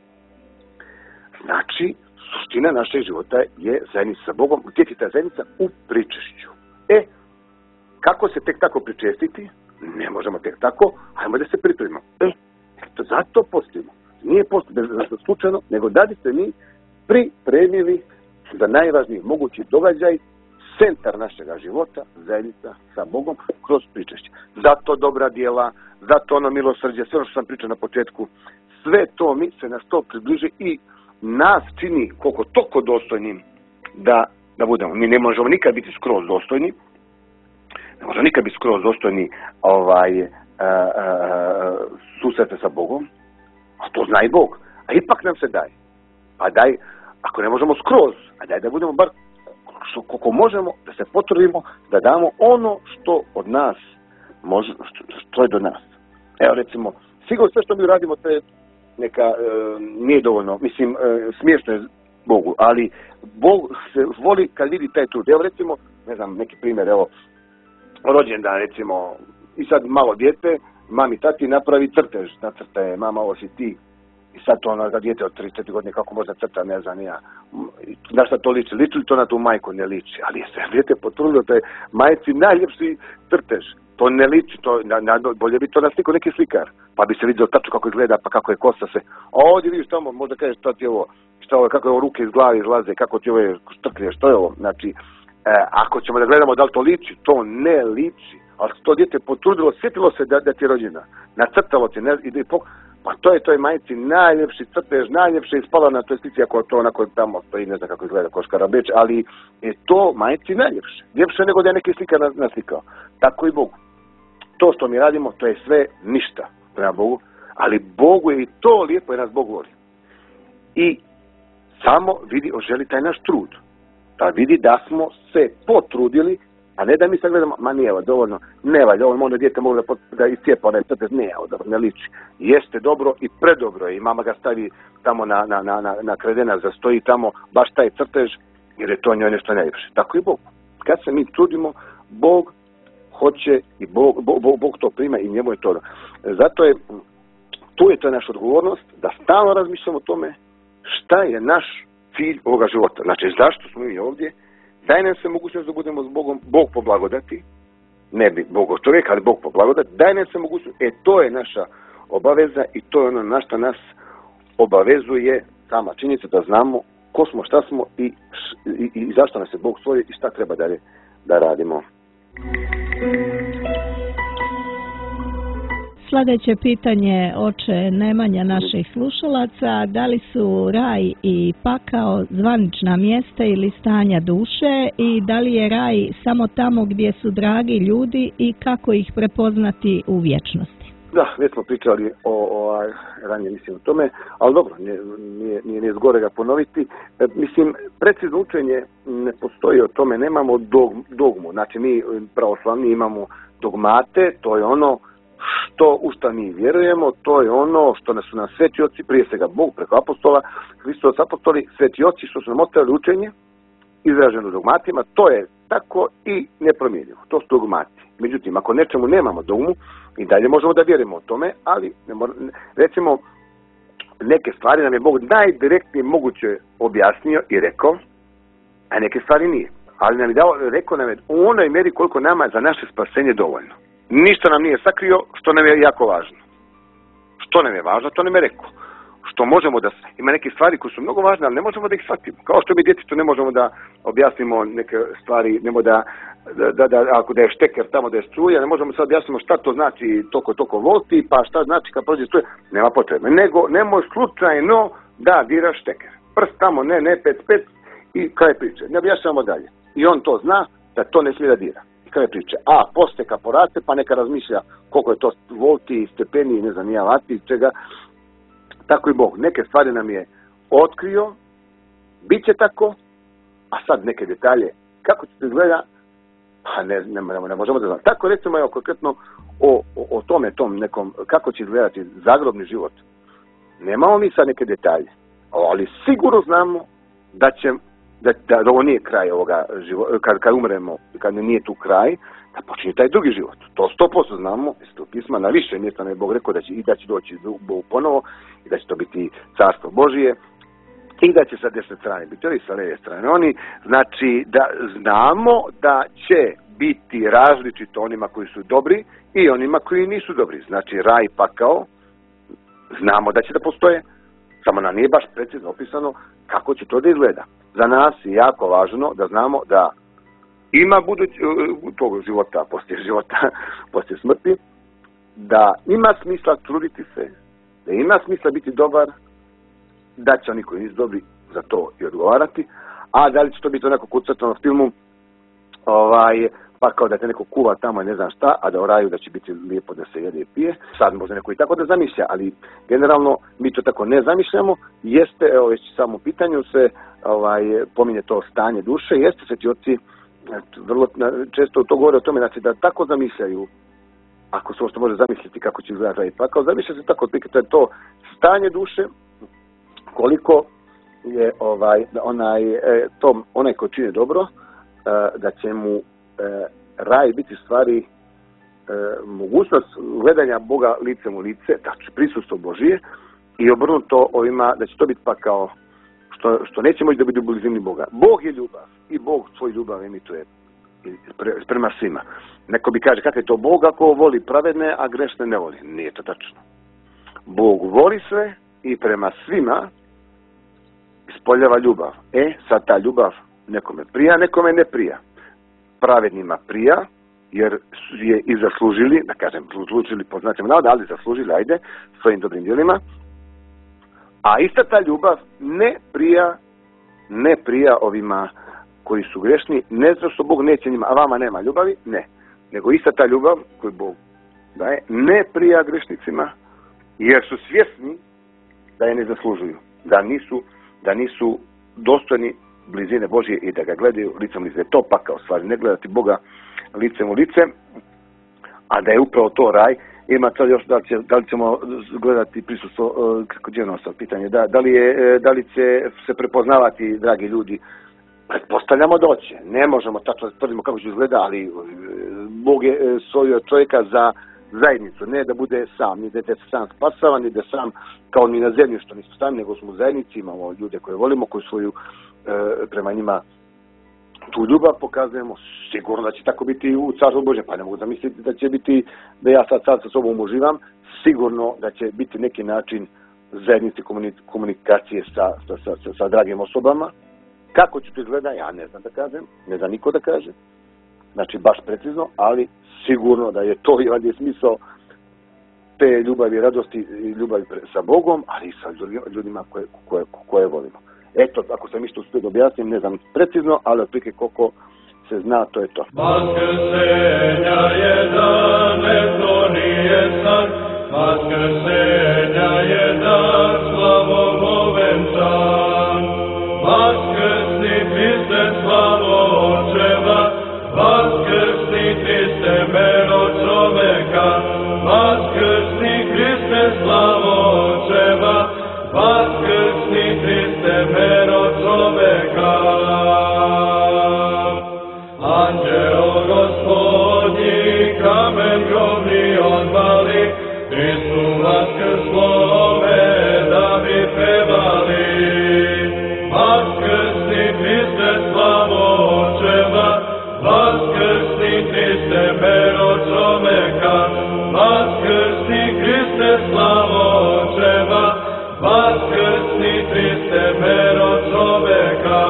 Znači, suština našeg života je zajednica sa Bogom. Gdje ti ta zajednica? U pričešću. E, kako se tek tako pričestiti? Ne možemo tek tako, ajmo da se pripremimo. E, to zato postimo. Nije postimo slučajno, nego da bi se mi pripremili za najvažniji mogući događaj, centar našega života, zajednica sa Bogom kroz pričešće. Zato dobra djela, zato ono milosrđe, sve ono što sam pričao na početku, sve to mi se nas to približi i nas čini koliko toliko dostojnim da, da budemo. Mi ne možemo nikad biti skroz dostojni, ne možemo nikad biti skroz dostojni ovaj, a, a, susreta sa Bogom, a to zna i Bog. A ipak nam se daje. Pa daj, ako ne možemo skroz, a daj da budemo bar što, koliko možemo, da se potrudimo, da damo ono što od nas može, što, što je do nas. Evo recimo, sigurno sve što mi radimo, to je neka, e, nije dovoljno, mislim, e, smiješno je Bogu, ali Bog se voli kad vidi taj trud. Evo recimo, ne znam, neki primjer, evo, rođendan recimo, i sad malo dijete, mami, tati napravi crtež, nacrta je, mama, ovo si ti, i sad to ono za dijete od trideset godine, kako možda crta, ne znam, ja. Na šta to liči? Liči li to na tu majku? Ne liči. Ali je se dijete potrudilo, to je majci najljepši crtež. To ne liči, to, na, na, bolje bi to naslikao neki slikar, pa bi se vidio tačno kako izgleda, pa kako je kosa se. A ovdje vidiš tamo, možda kažeš šta ti je ovo, šta ovo, kako je ovo ruke iz glavi izlaze, kako ti ovo štrklje, što je ovo. Znači, e, ako ćemo da gledamo da li to liči, to ne liči. ali to dijete potrudilo, sjetilo se da, da ti je rođena, nacrtalo ti, ne, ide pok... pa to je toj majici najljepši crtež, najljepše ispala na toj slici, ako to onako tamo stoji, ne znam kako izgleda ko Škarabeč, ali je to majici najljepše, ljepše nego da je neki slika naslikao. Tako i Bogu. To što mi radimo, to je sve ništa prema Bogu, ali Bogu je i to lijepo, jer nas Bog voli. I samo vidi, oželi taj naš trud. Da vidi da smo se potrudili, a ne da mi sad gledamo, ma nije ovo dovoljno, ne valja, ovo onda dijete mogu da, da iscijepa onaj crtež, ne, ovo dobro, ne liči. Jeste dobro i predobro je, i mama ga stavi tamo na, na, na, na, na kredenak, zastoji tamo baš taj crtež, jer je to njoj nešto najljepše. Tako i Bog. Kad se mi trudimo, Bog hoće i Bog, Bog, Bog, Bog to prima i njemu je to. Zato je, tu je to naša odgovornost, da stalno razmišljamo o tome šta je naš cilj ovoga života. Znači, zašto smo mi ovdje? Daj nam se mogućnost da budemo s Bogom, Bog po blagodati, ne bi Bog od čovjeka, ali Bog po blagodati, daj nam se mogućnost, e to je naša obaveza i to je ono na što nas obavezuje sama činjenica da znamo ko smo, šta smo i, i, i zašto nas je Bog stvorio i šta treba dalje da radimo.
Sljedeće pitanje, oče Nemanja, naših slušalaca, da li su raj i pakao zvanična mjesta ili stanja duše i da li je raj samo tamo gdje su dragi ljudi i kako ih prepoznati u vječnosti?
Da, već smo pričali o, o ranije mislim o tome, ali dobro, nije, nije, nije zgore ga ponoviti. E, mislim, precizno učenje ne postoji o tome, nemamo dog, dogmu, znači mi pravoslavni imamo dogmate, to je ono što u što mi vjerujemo, to je ono što nas su nam sveti oci, prije svega Bog preko apostola, Hristos apostoli, sveti oci što su nam ostavili učenje, izraženo dogmatima, to je tako i nepromjenjivo, to su dogmati. Međutim, ako nečemu nemamo dogmu, i dalje možemo da vjerujemo o tome, ali ne mora, recimo neke stvari nam je Bog najdirektnije moguće objasnio i rekao, a neke stvari nije. Ali nam je dao, rekao nam je u onoj mjeri koliko nama za naše spasenje dovoljno. Ništa nam nije sakrio, što nam je jako važno. Što nam je važno, to nam je rekao. Što možemo da... Ima neke stvari koje su mnogo važne, ali ne možemo da ih shvatimo. Kao što mi djetetu ne možemo da objasnimo neke stvari, nemo da, da, da, da ako da je šteker tamo da je struja, ne možemo sad objasnimo šta to znači toko toko volti, pa šta znači kad prođe struje. Nema potrebe. Nego, nemoj slučajno da diraš šteker. Prst tamo, ne, ne, pet, pet i kraj priče. Ne objašnjamo dalje. I on to zna da to ne smije da dira. Kraj priče. A, poste kaporate, pa neka razmišlja koliko je to volti, stepeni, ne znam, nija vati, čega. Tako i Bog. Neke stvari nam je otkrio, bit će tako, a sad neke detalje, kako će se izgleda, pa ne, ne, ne, ne možemo da znamo. Tako recimo, evo, konkretno o, o, o tome, tom nekom, kako će izgledati zagrobni život. Nemamo mi sad neke detalje, ali sigurno znamo da će, da, da, da ovo nije kraj ovoga života, kad, kad umremo, kad nije tu kraj, da počinje taj drugi život. To sto posto znamo, iz tog pisma na više mjesta nam je Bog rekao da će i da će doći Bog ponovo i da će to biti carstvo Božije i da će sa desne strane biti oni, sa lijeve strane oni. Znači da znamo da će biti različito onima koji su dobri i onima koji nisu dobri. Znači raj, pakao, znamo da će da postoje, samo nam nije baš precizno opisano kako će to da izgleda. Za nas je jako važno da znamo da ima budući tog života, poslije života, poslije smrti, da ima smisla truditi se, da ima smisla biti dobar, da će oni koji nisu dobri za to i odgovarati, a da li će to biti onako kucrtano u filmu, ovaj, pa kao da te neko kuva tamo i ne znam šta, a da u raju da će biti lijepo da se jede i pije. Sad možda neko i tako da zamišlja, ali generalno mi to tako ne zamišljamo. Jeste, evo već samo u pitanju se ovaj, pominje to stanje duše, jeste sveti oci vrlo često to govore o tome, znači da tako zamišljaju, ako se što može zamisliti kako će izgledati raj, pa kao zamišlja se tako, to je to stanje duše, koliko je ovaj, onaj, to, onaj ko čini dobro, da će mu raj biti stvari mogućnost gledanja Boga licem u lice, znači prisustvo Božije i obrnuto ovima, da će to biti pa kao što, što neće moći da bude u blizini Boga. Bog je ljubav i Bog svoj ljubav emituje prema svima. Neko bi kaže kako je to Bog ako voli pravedne, a grešne ne voli. Nije to tačno. Bog voli sve i prema svima ispoljava ljubav. E, sad ta ljubav nekome prija, nekome ne prija. Pravednima prija, jer su je i zaslužili, da kažem, zaslužili po znacima navoda, ali zaslužili, ajde, svojim dobrim djelima. A ista ta ljubav ne prija, ne prija ovima koji su grešni, ne zato što Bog neće njima, a vama nema ljubavi, ne. Nego ista ta ljubav koju Bog daje, ne prija grešnicima, jer su svjesni da je ne zaslužuju, da nisu, da nisu dostojni blizine Božje i da ga gledaju licem u lice. To pa kao stvari, ne gledati Boga licem u lice, a da je upravo to raj. Ima sad još da li, će, da li ćemo gledati prisustvo kod Dženosa, pitanje, da, da, li je, da li će se prepoznavati, dragi ljudi, pretpostavljamo da će. Ne možemo tačno da tvrdimo kako će izgleda, ali Bog je stvorio čovjeka za zajednicu, ne da bude sam, ni da je sam spasavan, ni da sam kao ni na zemlji što nismo sami, nego smo u zajednici, imamo ljude koje volimo, koji svoju e, prema njima tu ljubav pokazujemo, sigurno da će tako biti u Carstvu Božjem, pa ne mogu zamisliti da će biti, da ja sad sad sa sobom uživam, sigurno da će biti neki način zajednice komunikacije sa, sa, sa, sa, sa dragim osobama. Kako će to izgleda, ja ne znam da kažem, ne zna niko da kaže, znači baš precizno, ali sigurno da je to i smisao te ljubavi, radosti i ljubavi sa Bogom, ali i sa ljudima koje, koje, koje volimo. Eto, ako sam isto uspio da objasnim, ne znam precizno, ali otprilike koliko se zna, to je to.
Vaskrsenja je dan, ne to nije san, Vaskrsenja je dan, slavom ovenčan. Vaskrsni Hriste, slavo očeva, Vaskrsni Hriste, mero čoveka, Vaskrsni Hriste, slavo očeva, Vaskrsni Hriste, mero čoveka. Anđeo Gospodnji, kamen grobni odvali, Hristu vaskrslome, da bi pevali. Vaskrsni Hriste, slavo očeva, Vaskrsni Hriste, mero čoveka, Vaskrsni Hriste, slavo očeva, Vaskrsni Hriste, mero čoveka.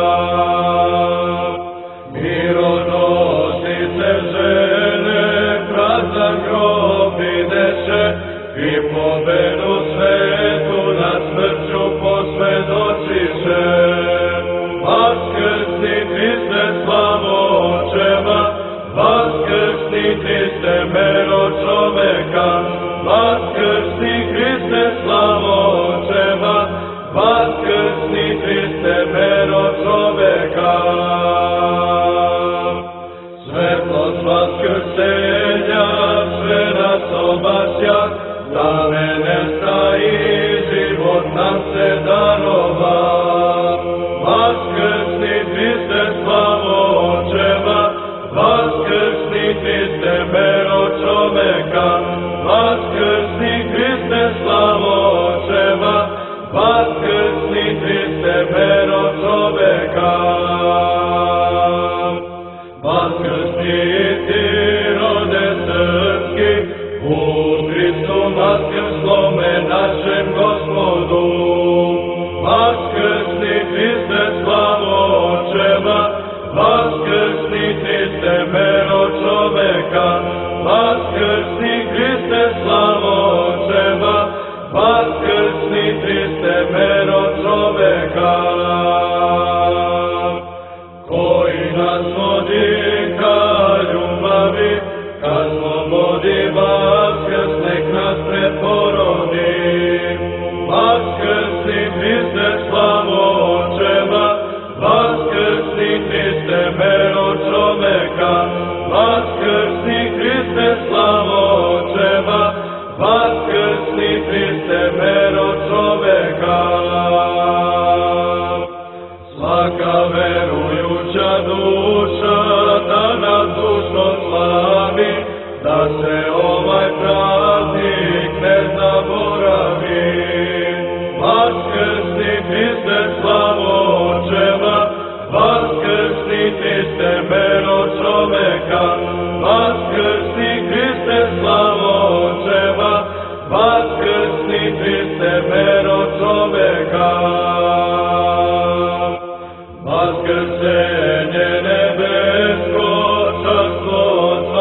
Mironosice žene, prazan grob videše, i pobedu svetu nad smrću posvjedočiše. Vaskrsni Hriste, slavo očeva, Vaskrsni Hriste, mero čoveka, Vaskrsni Hriste, slavo očeva, Vaskrsni Hriste, mero čoveka. Svetlost vaskrsenja sve nas obasja, da ne nestaji, život nam se darova. Vaskrsni Hriste, slavo očeva, Vaskrsni Hriste, mero čoveka, Vaskrsni Hriste, slavo očeva, Vaskrsni Hriste, mero čoveka. Vaskrsni ti, rode srpski, u Hristu vaskrslome našem Gospodu. Vaskrsni Hriste, slavo očeva, Vaskrsni Hriste, mero čoveka, Vaskrsni Hriste, slavo očeva, Vaskrsni Hriste, mero čoveka. Koji nas vodi ka ljubavi, ka slobodi, Vaskrs nek nas preporodi. Vaskrsni Hriste, slavo očeva, Vaskrsni Hriste, mero čoveka, Vaskrsni Hriste, slavo očeva, Vaskrsni Hriste, mero čoveka. Svaka verujuća duša da nas dušno slavi, da se ovaj praznik ne zaboravi. Vaskrsni Hriste, slavo očeva, Vaskrsni Hriste, mero čoveka, Vaskrsni Hriste, slavo očeva, Vaskrsni Hriste, mero čoveka. Vaskrsenje nebesko, carstvo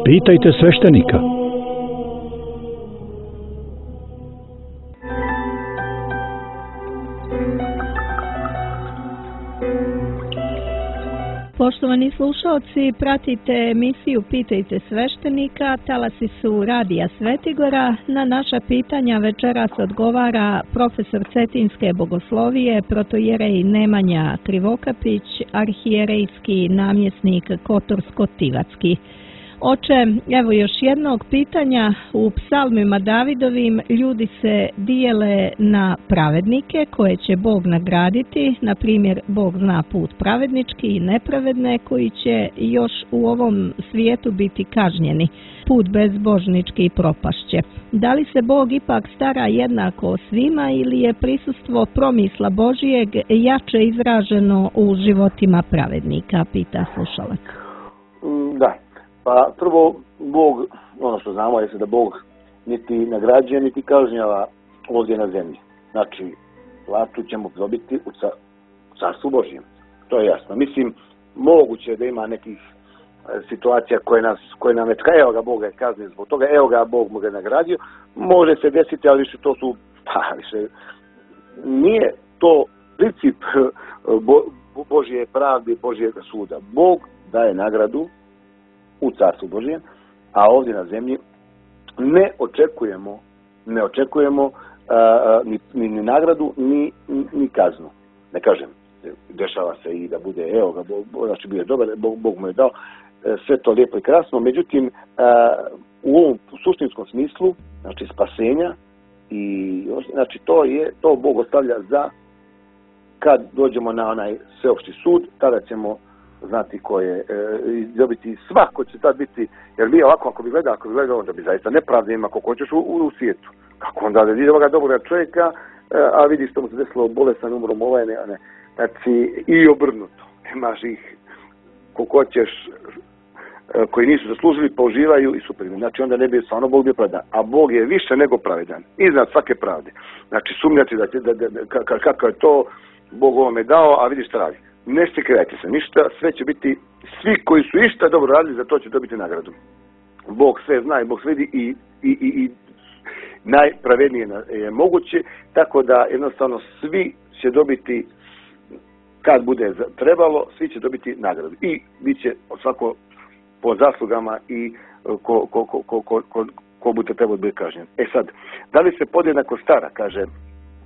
Pitajte sveštenika.
Poštovani slušalci, pratite emisiju Pitajte sveštenika, talasi su Radija Svetigora. Na naša pitanja večeras odgovara profesor Cetinske bogoslovije, protojerej Nemanja Krivokapić, arhijerejski namjesnik Kotorsko-Tivatski. Oče, evo još jednog pitanja. U psalmima Davidovim ljudi se dijele na pravednike koje će Bog nagraditi, na primjer Bog zna put pravednički i nepravedne koji će još u ovom svijetu biti kažnjeni. Put bezbožnički propašće. Da li se Bog ipak stara jednako o svima ili je prisustvo promisla Božijeg jače izraženo u životima pravednika, pita slušalac.
Da. Pa prvo, Bog, ono što znamo je da Bog niti nagrađuje, niti kažnjava ovdje na zemlji. Znači, platu ćemo dobiti u carstvu Božijem. To je jasno. Mislim, moguće da ima nekih situacija koje, nas, koje nam je tka, evo ga Bog je kaznio zbog toga, evo ga Bog mu ga nagradio. Može se desiti, ali više to su, pa više, nije to princip Bo, Božje pravde, Božjega suda. Bog daje nagradu u carstvu Božijem, a ovdje na zemlji ne očekujemo ne očekujemo uh, ni, ni, ni nagradu, ni, ni, ni kaznu. Ne kažem, dešava se i da bude, evo ga, Bog, znači bio je dobar, Bog, Bog mu je dao, sve to lijepo i krasno, međutim, uh, u ovom suštinskom smislu, znači spasenja, i znači to je, to Bog ostavlja za kad dođemo na onaj sveopšti sud, tada ćemo znati ko je, e, dobiti svako će tad biti, jer mi ovako ako bi gledao, ako bi gledao, onda bi zaista nepravde ima koliko hoćeš u, u, u svijetu. Kako onda da vidi ovoga dobrog čovjeka, e, a vidi što mu se desilo bolestan umrom ovaj, ne, ne. Znači i obrnuto. Imaš ih koliko hoćeš e, koji nisu zaslužili, použivaju i su primjeni. Znači onda ne bi stvarno Bog bio pravedan. A Bog je više nego pravedan. Iznad svake pravde. Znači sumnjati da će, da, da, da, kako je to Bog ovome dao, a vidi šta radi. Ne sekirajte se ništa, sve će biti, svi koji su išta dobro radili, za to će dobiti nagradu. Bog sve zna i Bog sve vidi i, i, i, i najpravednije je moguće, tako da jednostavno svi će dobiti, kad bude trebalo, svi će dobiti nagradu. I bit će svako po zaslugama i ko, ko, ko, ko, ko, ko, ko bude trebao biti kažnjen. E sad, da li se podjednako stara, kaže, e,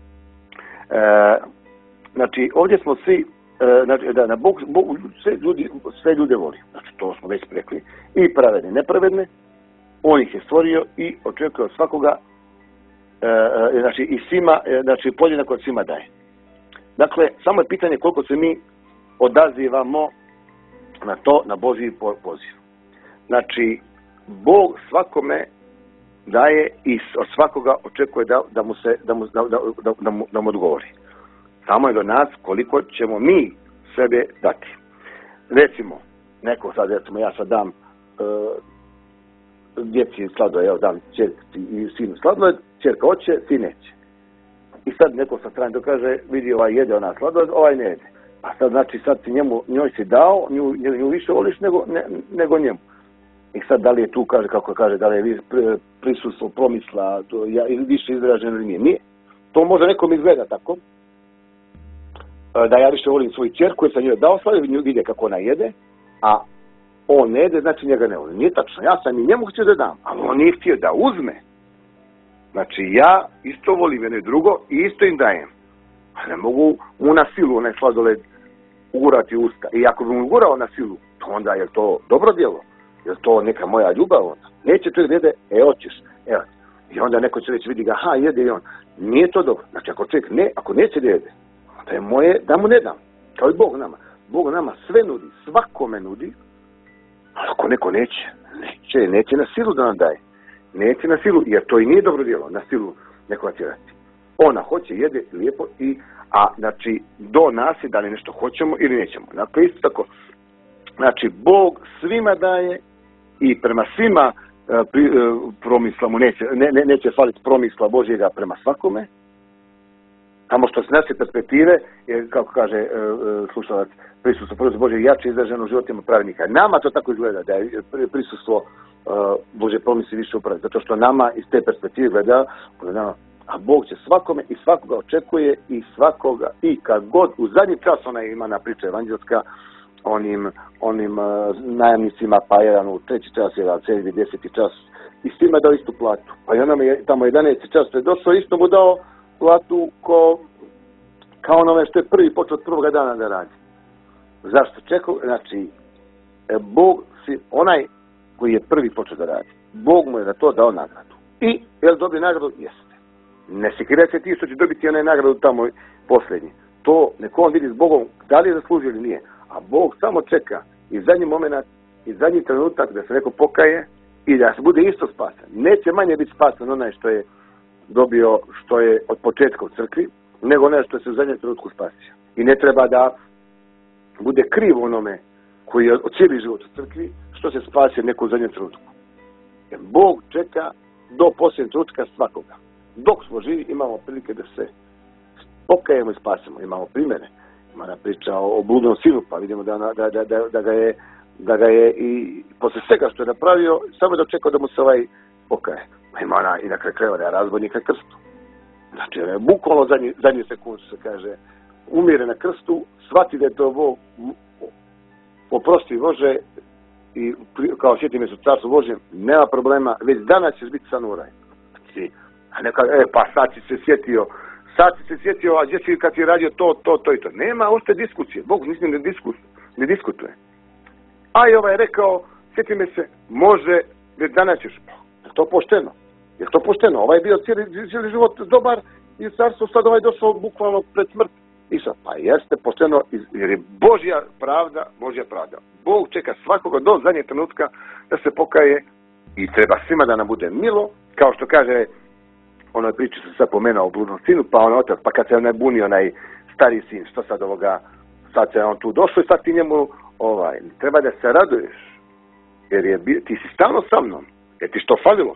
znači ovdje smo svi, znači da na Bog, Bog sve, ljudi, sve ljude voli, znači to smo već rekli, i pravedne, nepravedne, on ih je stvorio i očekuje od svakoga, e, znači i svima, znači podjednako od svima daje. Dakle, samo je pitanje koliko se mi odazivamo na to, na Božji poziv. Znači, Bog svakome daje i od svakoga očekuje da, da mu se, da mu, da, da, da, da mu, da mu odgovori. Samo je do nas koliko ćemo mi sebe dati. Recimo, neko sad, recimo, ja sad dam uh, djeci sladoled, evo dam čerci i sinu sladoled, čerka hoće, sin neće. I sad neko sa strane dokaže, vidi ovaj jede ona sladoled, ovaj ne jede. Pa sad znači sad si njemu, njoj si dao, nju, nju više voliš nego, ne, nego njemu. I sad da li je tu, kaže, kako kaže, da li je prisustvo promisla, to ja, više izraženo ili nije. Nije. To može nekom izgleda tako. Da ja više volim svoju ćerku, jer sam njoj dao sladoled, nju vide kako ona jede, a on ne jede, znači njega ne volim. Nije tačno, ja sam i njemu htio da dam, ali on nije htio da uzme. Znači ja isto volim jedno i drugo i isto im dajem. A ne mogu mu na silu onaj sladoled ugurati u usta. I ako bi mu ugurao na silu, to onda je to dobro djelo. Je to neka moja ljubav onda? Neće čovjek jede, e hoćeš. Evo. I onda neko će reći, vidi ga, aha, jede i on. Nije to dobro. Znači ako čovjek ne, ako neće da jede, onda je moje da mu ne dam. Kao i Bog nama. Bog nama sve nudi, svakome nudi, ali ako neko neće, neće, neće na silu da nam daje. Neće na silu, jer to i nije dobro djelo, na silu nekoga tjerati. Ona hoće, jede lijepo, i, a znači do nas je da li nešto hoćemo ili nećemo. Dakle, isto tako, znači Bog svima daje i prema svima e, pri, e, promisla mu neće, ne, ne, neće faliti promisla Božjega prema svakome. Tamo što se naše perspektive, je, kako kaže e, slušalac, prisustvo promisla Božjega jače izraženo u životima pravednika. Nama to tako izgleda, da je prisustvo Bože pomisli više upravi. Zato što nama iz te perspektive gleda, a Bog će svakome i svakoga očekuje i svakoga i kad god u zadnji čas ona ima na priča evanđelska onim, onim uh, najamnicima, pa jedan u treći čas, jedan sedmi, deseti čas i s time dao istu platu. Pa i onome je tamo jedanaesti čas je došao, isto mu dao platu ko, kao onome što je prvi počeo od prvoga dana da radi. Zašto? Čekao, znači, Bog, si, onaj koji je prvi počeo da radi, Bog mu je za to dao nagradu. I, je li dobio nagradu? Jeste. Ne sekiraj se ti što će dobiti onaj nagradu tamo posljednji. To neko on vidi s Bogom, da li je zaslužio ili nije. A Bog samo čeka i zadnji moment, i zadnji trenutak da se neko pokaje i da se bude isto spasen. Neće manje biti spasen onaj što je dobio, što je od početka u crkvi, nego onaj što se u zadnjem trenutku spasio. I ne treba da bude kriv onome koji je od cijeli život u crkvi, što se spasio neko u zadnjem trenutku. Jer Bog čeka do posljednjeg trenutka svakoga. Dok smo živi imamo prilike da se pokajemo i spasimo. Imamo primjere. Ima na priča o bludnom sinu, pa vidimo da, da, da, da, da, ga je, da ga je i posle svega što je napravio, samo da čekao da mu se ovaj pokaje. Pa ima ona i na kraju krajeva da je razbojnik na krstu. Znači, je bukvalno zadnji, zadnji sekund se kaže, umire na krstu, shvati da je to Bog, oprosti Bože, i kao sjeti me su carstvo Božjem, nema problema, već danas ćeš biti san u raju. A neka, e, pa sad si se sjetio, sad si se sjetio, a gdje si kad si radio to, to, to i to. Nema, ostaje diskusije. Bog mislim ne, diskus, ne diskutuje. A i ovaj rekao, sjeti me se, može, već danas ćeš. Je to pošteno? Je to pošteno? Ovaj je bio cijeli, cijeli život dobar i u carstvu sad ovaj došao bukvalno pred smrt. I sad, pa jeste pošteno, jer je Božja pravda, Božja pravda. Bog čeka svakoga do zadnjeg trenutka da se pokaje i treba svima da nam bude milo, kao što kaže onoj priči se sad pomenuo o bludnom sinu, pa on otac, pa kad se onaj bunio onaj stari sin, što sad ovoga, sad se on tu došao i sad ti njemu, ovaj, treba da se raduješ, jer je, ti si stalno sa mnom, jer ti što falilo.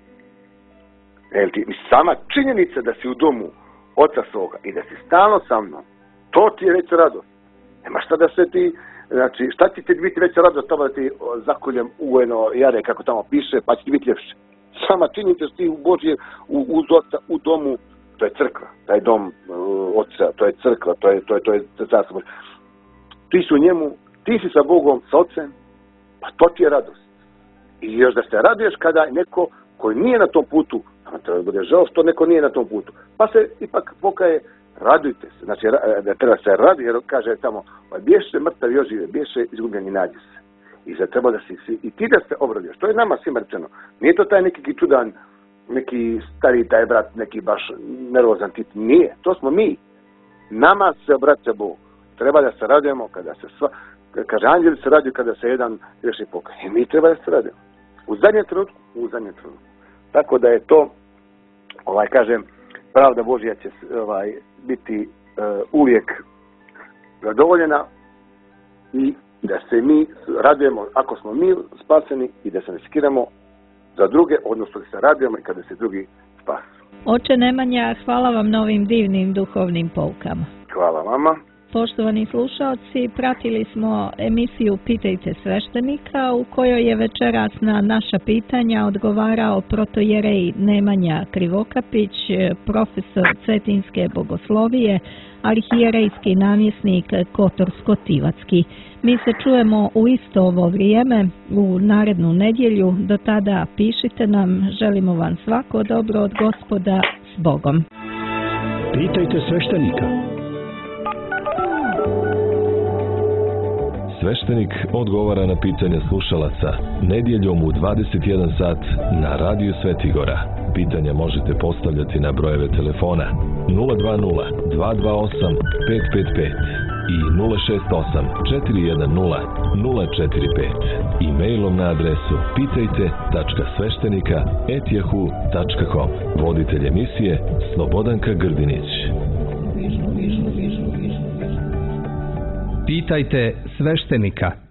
Jer ti, sama činjenica da si u domu oca svoga i da si stalno sa mnom, to ti je već radost. Nema šta da se ti, znači, šta će ti biti već radost tamo da ti zakoljem ujeno jare, kako tamo piše, pa će ti biti ljepše. Sama činjenica što ti u Božje, u, uz oca, u domu, to je crkva, taj dom uh, oca, to je crkva, to je, to je, to je carstvo Božje. Ti si u njemu, ti si sa Bogom, sa ocem, pa to ti je radost. I još da se raduješ kada neko koji nije na tom putu, a treba da bude žao što neko nije na tom putu, pa se ipak pokaje, radujte se, znači da treba se raditi, jer kaže tamo, bješe mrtav još žive, bješe izgubljen i nađe se. I za treba da si, i ti da se obradio. Što je nama svima rečeno? Nije to taj neki čudan, neki stari taj brat, neki baš nervozan tip. Nije. To smo mi. Nama se obraća Bog. Treba da se radujemo kada se sva, kaže anđeli se raduju kada se jedan greši pokaj. I mi treba da se radujemo. U zadnjem trenutku, u zadnjem trenutku. Tako da je to, ovaj kažem, pravda Božja će ovaj, biti uh, uvijek zadovoljena i da se mi radujemo ako smo mi spaseni i da se ne skiramo za druge, odnosno da se radujemo i kada se drugi spasi.
Oče Nemanja, hvala vam na ovim divnim duhovnim poukama.
Hvala vama.
Poštovani slušaoci, pratili smo emisiju Pitajte sveštenika u kojoj je večeras na naša pitanja odgovarao protojerej Nemanja Krivokapić, profesor Cetinske bogoslovije, arhijerejski namjesnik Kotorsko-Tivacki. Mi se čujemo u isto ovo vrijeme, u narednu nedjelju. Do tada pišite nam, želimo vam svako dobro od Gospoda, s Bogom.
Pitajte sveštenika.
Sveštenik odgovara na pitanja slušalaca nedjeljom u dvadeset jedan sat na Radiju Svetigora. Pitanja možete postavljati na brojeve telefona nula dva nula dva dva osam pet pet pet i nula šest osam četiri jedan nula nula četiri pet. E-mailom na adresu pitajte tačka sveštenika at yahoo tačka com. Voditelj emisije Slobodanka Grdinić.
Pitajte sveštenika.